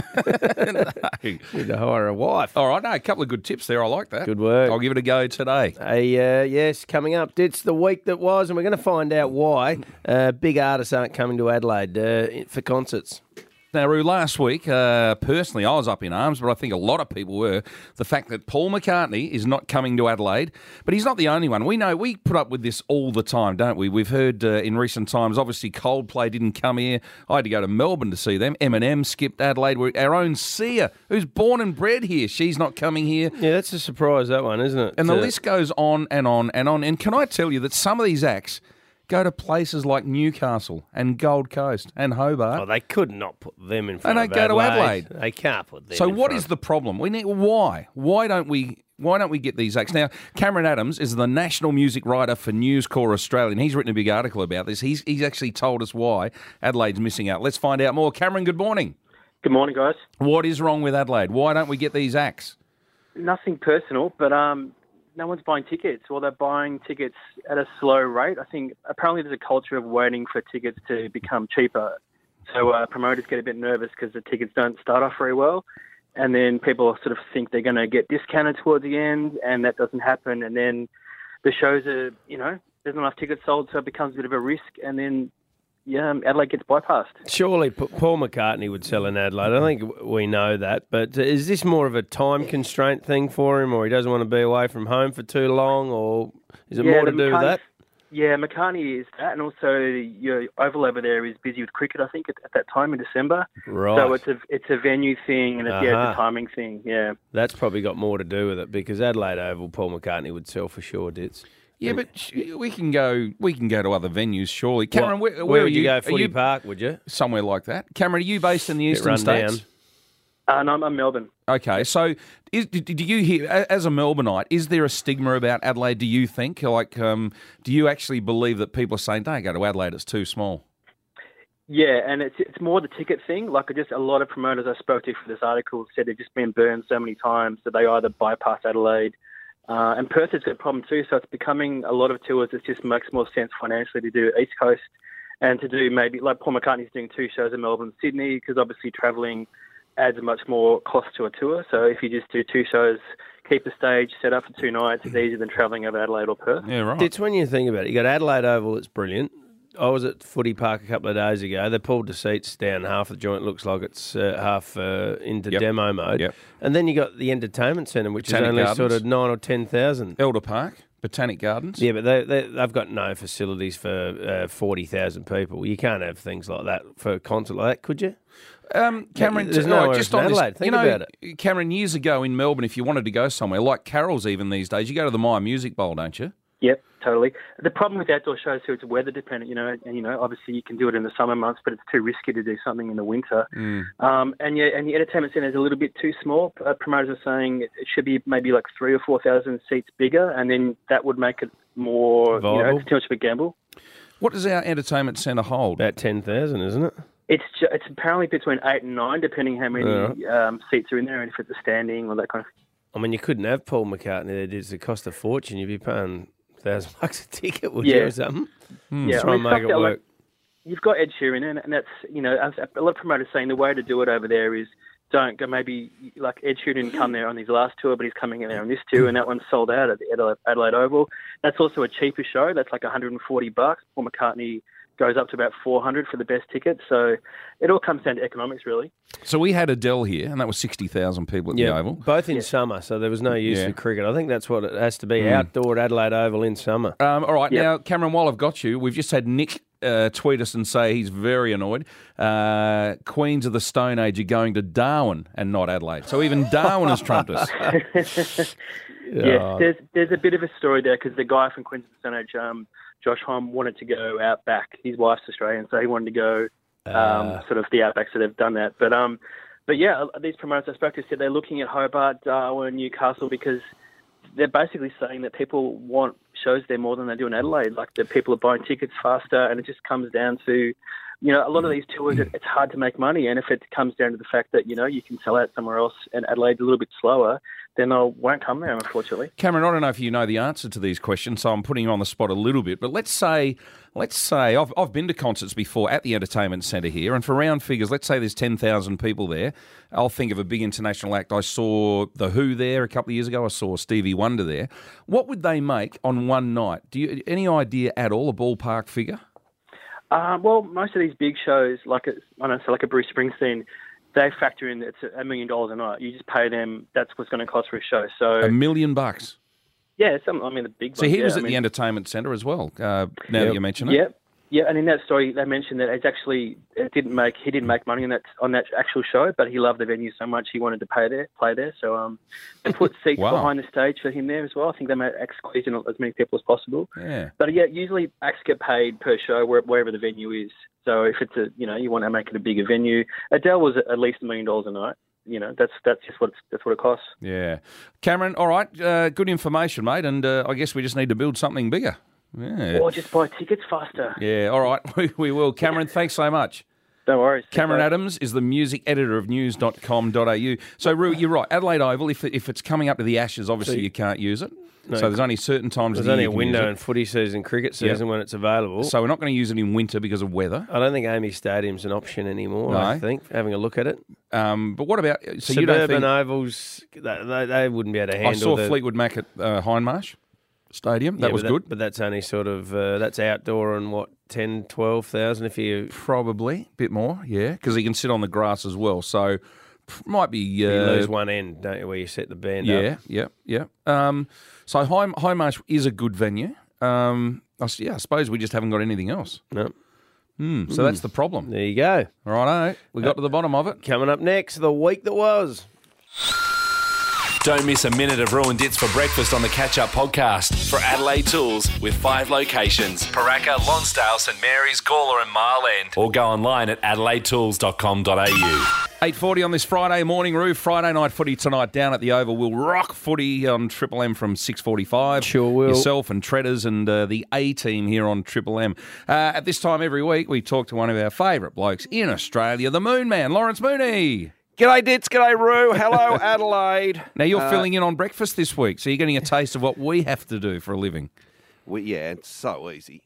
You. Need to hire a wife. All right. No, a couple of good tips there. I like that. Good work. I'll give it a go today. Yes, coming up, it's the week that was, and we're going to find out why big artists aren't coming to Adelaide for concerts. Now, Roo, last week, personally, I was up in arms, but I think a lot of people were. The fact that Paul McCartney is not coming to Adelaide, but he's not the only one. We know we put up with this all the time, don't we? We've heard in recent times, obviously, Coldplay didn't come here. I had to go to Melbourne to see them. Eminem skipped Adelaide. Our own Sia, who's born and bred here, she's not coming here. Yeah, that's a surprise, that one, isn't it? And the list goes on and on and on. And can I tell you that some of these acts go to places like Newcastle and Gold Coast and Hobart. Oh, they could not put them in front of Adelaide. And they go to Adelaide. They can't put them So in what front. is the problem? We need why? Why don't we get these acts? Now, Cameron Adams is the national music writer for News Corp Australia, and he's written a big article about this. He's actually told us why Adelaide's missing out. Let's find out more. Cameron, good morning. Good morning, guys. What is wrong with Adelaide? Why don't we get these acts? Nothing personal, but no one's buying tickets, or they're buying tickets at a slow rate. I think apparently there's a culture of waiting for tickets to become cheaper. So promoters get a bit nervous because the tickets don't start off very well. And then people sort of think they're going to get discounted towards the end, and that doesn't happen. And then the shows are, there's not enough tickets sold, so it becomes a bit of a risk. And then, Adelaide gets bypassed. Surely Paul McCartney would sell in Adelaide. I think we know that. But is this more of a time constraint thing for him, or he doesn't want to be away from home for too long, or is it more to do with that? Yeah, McCartney is that, and also your Oval over there is busy with cricket, I think, at that time in December. Right. So it's a venue thing, and it's a timing thing, yeah. That's probably got more to do with it, because Adelaide Oval, Paul McCartney would sell for sure, Ditz. Yeah, but we can go to other venues, surely. Cameron, where would you go? Footy Park, would you? Somewhere like that. Cameron, are you based in the eastern states? No, I'm Melbourne. Okay, so do you hear, as a Melbourneite, is there a stigma about Adelaide, do you think? Like, do you actually believe that people are saying, don't go to Adelaide, it's too small? Yeah, and it's more the ticket thing. Like, just a lot of promoters I spoke to for this article said they've just been burned so many times that they either bypass Adelaide. And Perth has got a problem too, so it's becoming a lot of tours. It just makes more sense financially to do East Coast and to do maybe, like Paul McCartney's doing 2 shows in Melbourne and Sydney, because obviously travelling adds a much more cost to a tour. So if you just do 2 shows, keep the stage set up for 2 nights, it's easier than travelling over Adelaide or Perth. Yeah, right. It's when you think about it. You got Adelaide Oval, it's brilliant. I was at Footy Park a couple of days ago. They pulled the seats down. Half the joint looks like it's half into demo mode. Yep. And then you got the entertainment centre, which Botanic is only Gardens. sort of 9,000 or 10,000. Elder Park, Botanic Gardens. Yeah, but they've got no facilities for 40,000 people. You can't have things like that for a concert like that, could you? Cameron, There's nowhere just in on this, Adelaide. Think about it. Cameron, years ago in Melbourne, if you wanted to go somewhere, like Carol's even these days, you go to the Myer Music Bowl, don't you? Yep, totally. The problem with outdoor shows too, it's weather dependent, and obviously you can do it in the summer months, but it's too risky to do something in the winter. And the entertainment centre is a little bit too small. Promoters are saying it should be maybe like 3,000 or 4,000 seats bigger, and then that would make it more viable. It's too much of a gamble. What does our entertainment centre hold? About 10,000, isn't it? It's apparently between 8 and 9, depending how many seats are in there, and if it's a standing or that kind of thing. I mean, you couldn't have Paul McCartney there. It's a cost of fortune. You'd be paying $1,000 a ticket, would you, or something? Yeah, Try and make it work. You've got Ed Sheeran, and that's, a lot of promoters saying the way to do it over there is don't go, maybe, like Ed Sheeran didn't come there on his last tour, but he's coming in there on this tour, and that one's sold out at the Adelaide Oval. That's also a cheaper show. That's like $140. Paul McCartney goes up to about $400 for the best ticket. So it all comes down to economics, really. So we had Adele here, and that was 60,000 people at the Oval. Both in summer, so there was no use for cricket. I think that's what it has to be, outdoor at Adelaide Oval in summer. All right, now, Cameron, while I've got you, we've just had Nick tweet us and say he's very annoyed. Queens of the Stone Age are going to Darwin and not Adelaide. So even Darwin has trumped us. Yeah, there's a bit of a story there because the guy from Queens of the Stone Age, Josh Homme, wanted to go out back. His wife's Australian, so he wanted to go sort of the outback, so they've done that. But yeah, these promoters I spoke to said they're looking at Hobart, Darwin, Newcastle because they're basically saying that people want shows there more than they do in Adelaide. Like the people are buying tickets faster, and it just comes down to, a lot of these tours, it's hard to make money. And if it comes down to the fact that, you can sell out somewhere else and Adelaide's a little bit slower, then they won't come there, unfortunately. Cameron, I don't know if you know the answer to these questions, so I'm putting you on the spot a little bit. But let's say I've been to concerts before at the entertainment centre here, and for round figures, let's say there's 10,000 people there. I'll think of a big international act. I saw The Who there a couple of years ago. I saw Stevie Wonder there. What would they make on one night? Do you any idea at all, a ballpark figure? Well, most of these big shows, like a Bruce Springsteen, they factor in it's $1 million a night. You just pay them. That's what's going to cost for a show. So $1 million. Yeah, the big. So he was at the entertainment centre as well. Now that you mention it. Yeah, and in that story they mentioned that he didn't make money on that actual show, but he loved the venue so much he wanted to play there. So they put seats behind the stage for him there as well. I think they made squeeze in as many people as possible. Yeah. But yeah, usually acts get paid per show wherever the venue is. So if it's you want to make it a bigger venue, Adele was at least $1 million a night. That's just what it costs. Yeah, Cameron. All right, good information, mate. And I guess we just need to build something bigger. Yeah. Or just buy tickets faster. Yeah, all right, we will. Cameron, thanks so much. No worries. Cameron Adams is the music editor of news.com.au. So, Roo, you're right. Adelaide Oval, if it's coming up to the Ashes, obviously you can't use it. No, so there's only certain times there's of the only year a window in footy season, cricket season when it's available. So we're not going to use it in winter because of weather. I don't think Amy Stadium's an option anymore, I think, having a look at it. But what about... So suburban you don't think, ovals, they wouldn't be able to handle I saw Fleetwood Mac at Hindmarsh Stadium. That was good. But that's only sort of... that's outdoor and, 10, 12,000 if you... Probably. A bit more, yeah, because you can sit on the grass as well. So might be... you lose one end, don't you, where you set the band up? Yeah. So Hindmarsh is a good venue. I suppose we just haven't got anything else. No. So that's the problem. There you go. Righto. We got to the bottom of it. Coming up next, the week that was. Don't miss a minute of Ruined Hits for breakfast on the Catch Up podcast for Adelaide Tools with 5 locations: Paraka, Lonsdale, St Mary's, Gawler and Marland. Or go online at adelaidetools.com.au. 8:40 on this Friday morning, Roo. Friday night footy tonight down at the Oval. We'll rock footy on Triple M from 6:45. Sure will. Yourself and Treaders and the A-team here on Triple M. At this time every week, we talk to one of our favourite blokes in Australia, the Moon Man, Lawrence Mooney. G'day, Dits. G'day, Roo. Hello, Adelaide. Now, you're filling in on breakfast this week, so you're getting a taste of what we have to do for a living. It's so easy.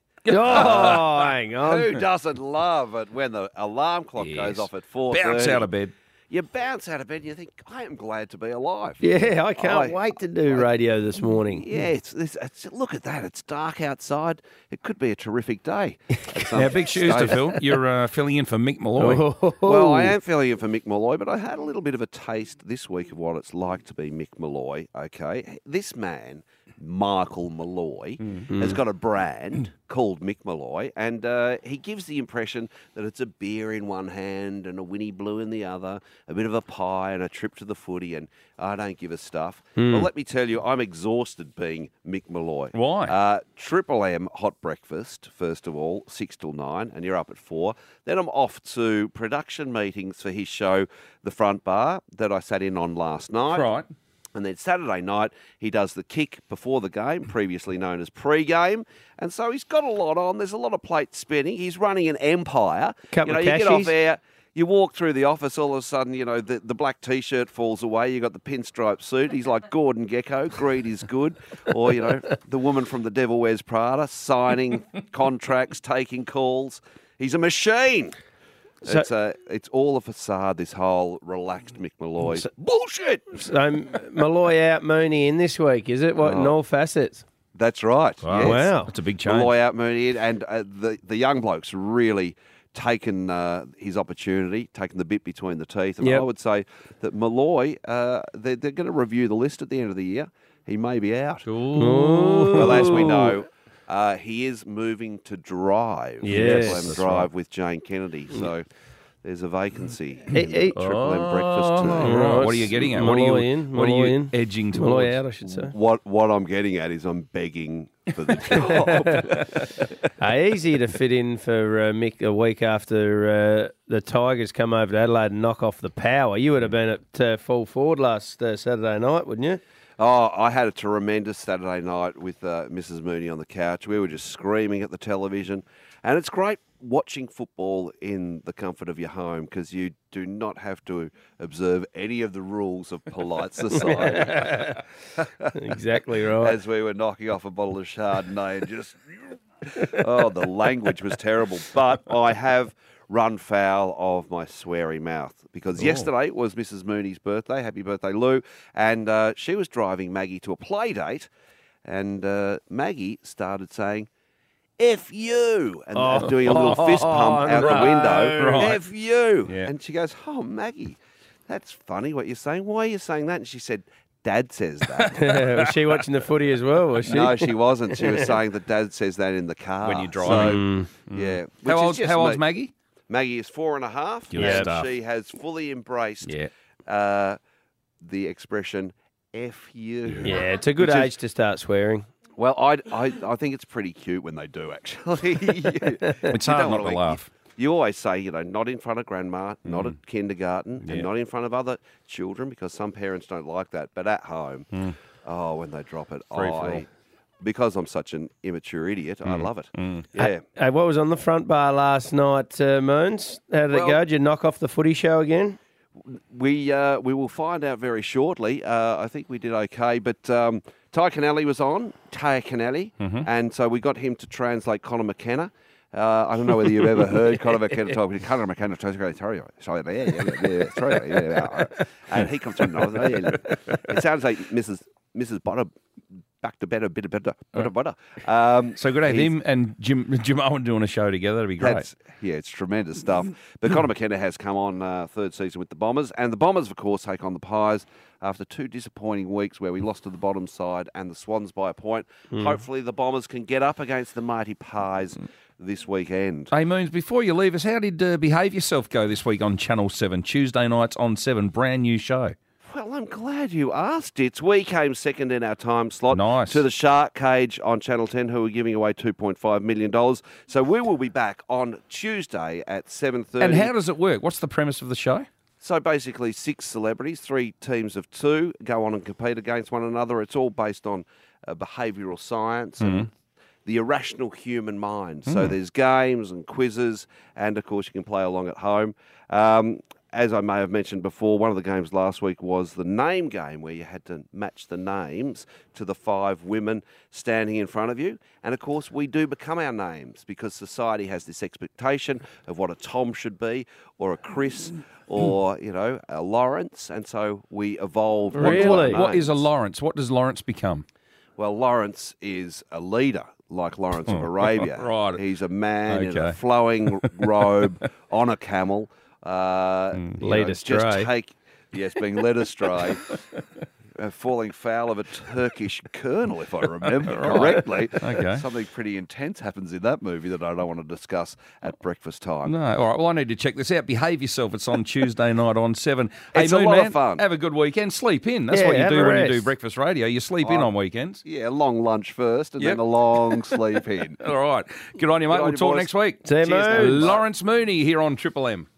Hang on. Who doesn't love it when the alarm clock goes off at 4:30? Bounce out of bed. you bounce out of bed and you think, I am glad to be alive. Yeah, I can't wait to do radio this morning. Yeah, look at that. It's dark outside. It could be a terrific day. Now, big shoes to fill. You're filling in for Mick Malloy. Well, I am filling in for Mick Malloy, but I had a little bit of a taste this week of what it's like to be Mick Malloy, okay? This man, Michael Malloy, has got a brand called Mick Malloy, and he gives the impression that it's a beer in one hand and a Winnie Blue in the other, a bit of a pie and a trip to the footy, and I don't give a stuff. Well, let me tell you, I'm exhausted being Mick Malloy. Why? Triple M hot breakfast, first of all, 6 till 9, and you're up at 4. Then I'm off to production meetings for his show, The Front Bar, that I sat in on last night. Right. And then Saturday night, he does the kick before the game, previously known as pre-game. And so he's got a lot on. There's a lot of plates spinning. He's running an empire. Couple of you get off cashies. air, you walk through the office, all of a sudden, the black T-shirt falls away. You got the pinstripe suit. He's like Gordon Gekko, greed is good. Or, the woman from The Devil Wears Prada, signing contracts, taking calls. He's a machine. So- It's all a facade, this whole relaxed Mick Malloy. Bullshit! So Malloy out, Mooney in this week, is it? What in all facets? That's right. Wow. yes. Wow. That's a big change. Malloy out, Mooney in, and the young bloke's really taken his opportunity, taken the bit between the teeth. And Yep. I would say that Malloy, they're going to review the list at the end of the year. He may be out. Well, as we know, he is moving to Drive. Yes. Triple M That's Drive right. with Jane Kennedy. So there's a vacancy. He- Triple M breakfast team. Right. What are you getting at? Malloy in, what are Malloy you in. edging towards? Malloy out, I should say. What I'm getting at is I'm begging for the job. Easy to fit in for Mick a week after the Tigers come over to Adelaide and knock off the Power. You would have been at full forward last Saturday night, wouldn't you? Oh, I had a tremendous Saturday night with Mrs. Mooney on the couch. We were just screaming at the television. And it's great watching football in the comfort of your home because you do not have to observe any of the rules of polite society. Exactly right. As we were knocking off a bottle of Chardonnay and just... Oh, the language was terrible. But I have run foul of my sweary mouth because yesterday was Mrs. Mooney's birthday. Happy birthday, Lou. And she was driving Maggie to a play date and Maggie started saying, F you, and doing a little fist pump out the window. Right. F you. Yeah. And she goes, oh, Maggie, that's funny what you're saying. Why are you saying that? And she said, Dad says that. Was she watching the footy as well, was she? No, she wasn't. She was saying that Dad says that in the car. When you're driving. So, yeah. How Which is old's just Maggie? Maggie is 4.5. Good and stuff. she has fully embraced the expression F you. Yeah, it's a good Which is- age to start swearing. Well, I think it's pretty cute when they do, actually. It's You hard don't not wanna, to laugh. You always say, not in front of grandma, not at kindergarten, and not in front of other children, because some parents don't like that. But at home, when they drop it, Free for all. because I'm such an immature idiot, I love it. Yeah. Hey, what was on the front bar last night, Moons? How did it go? Did you knock off the footy show again? We will find out very shortly. I think we did okay, but Ty Canelli was on, and so we got him to translate Conor McKenna. I don't know whether you've ever heard Conor McKenna talk. Conor McKenna, and he comes from. It sounds like Mrs. Butter. Back to better, bit of better. So good to have him and Jim Owen doing a show together. That'd be great. It's tremendous stuff. But Conor McKenna has come on third season with the Bombers, and the Bombers, of course, take on the Pies after 2 disappointing weeks where we lost to the bottom side and the Swans by a point. Hopefully the Bombers can get up against the mighty Pies this weekend. Hey, Moons, before you leave us, how did Behave Yourself go this week on Channel 7? Tuesday nights on 7, brand new show. Well, I'm glad you asked it. We came second in our time slot Nice. to the Shark Cage on Channel 10, who are giving away $2.5 million. So we will be back on Tuesday at 7:30. And how does it work? What's the premise of the show? So basically 6 celebrities, 3 teams of 2, go on and compete against one another. It's all based on behavioural science and the irrational human mind. So there's games and quizzes, and of course you can play along at home. as I may have mentioned before, one of the games last week was the name game where you had to match the names to the 5 women standing in front of you. And, of course, we do become our names because society has this expectation of what a Tom should be or a Chris or, a Lawrence. And so we evolve. What is a Lawrence? What does Lawrence become? Well, Lawrence is a leader. Like Lawrence of Arabia. Right. He's a man in a flowing robe on a camel. Led astray. Being led astray. Falling foul of a Turkish colonel, if I remember correctly. Okay. Something pretty intense happens in that movie that I don't want to discuss at breakfast time. No, all right. Well, I need to check this out. Behave yourself. It's on Tuesday night on 7. It's hey, a lot of fun. Have a good weekend. Sleep in. That's what you do when you do breakfast radio. You sleep in on weekends. Yeah, long lunch first and then a long sleep in. All right. Good on you, mate. We'll talk next week. See you, mate. Lawrence Mooney here on Triple M.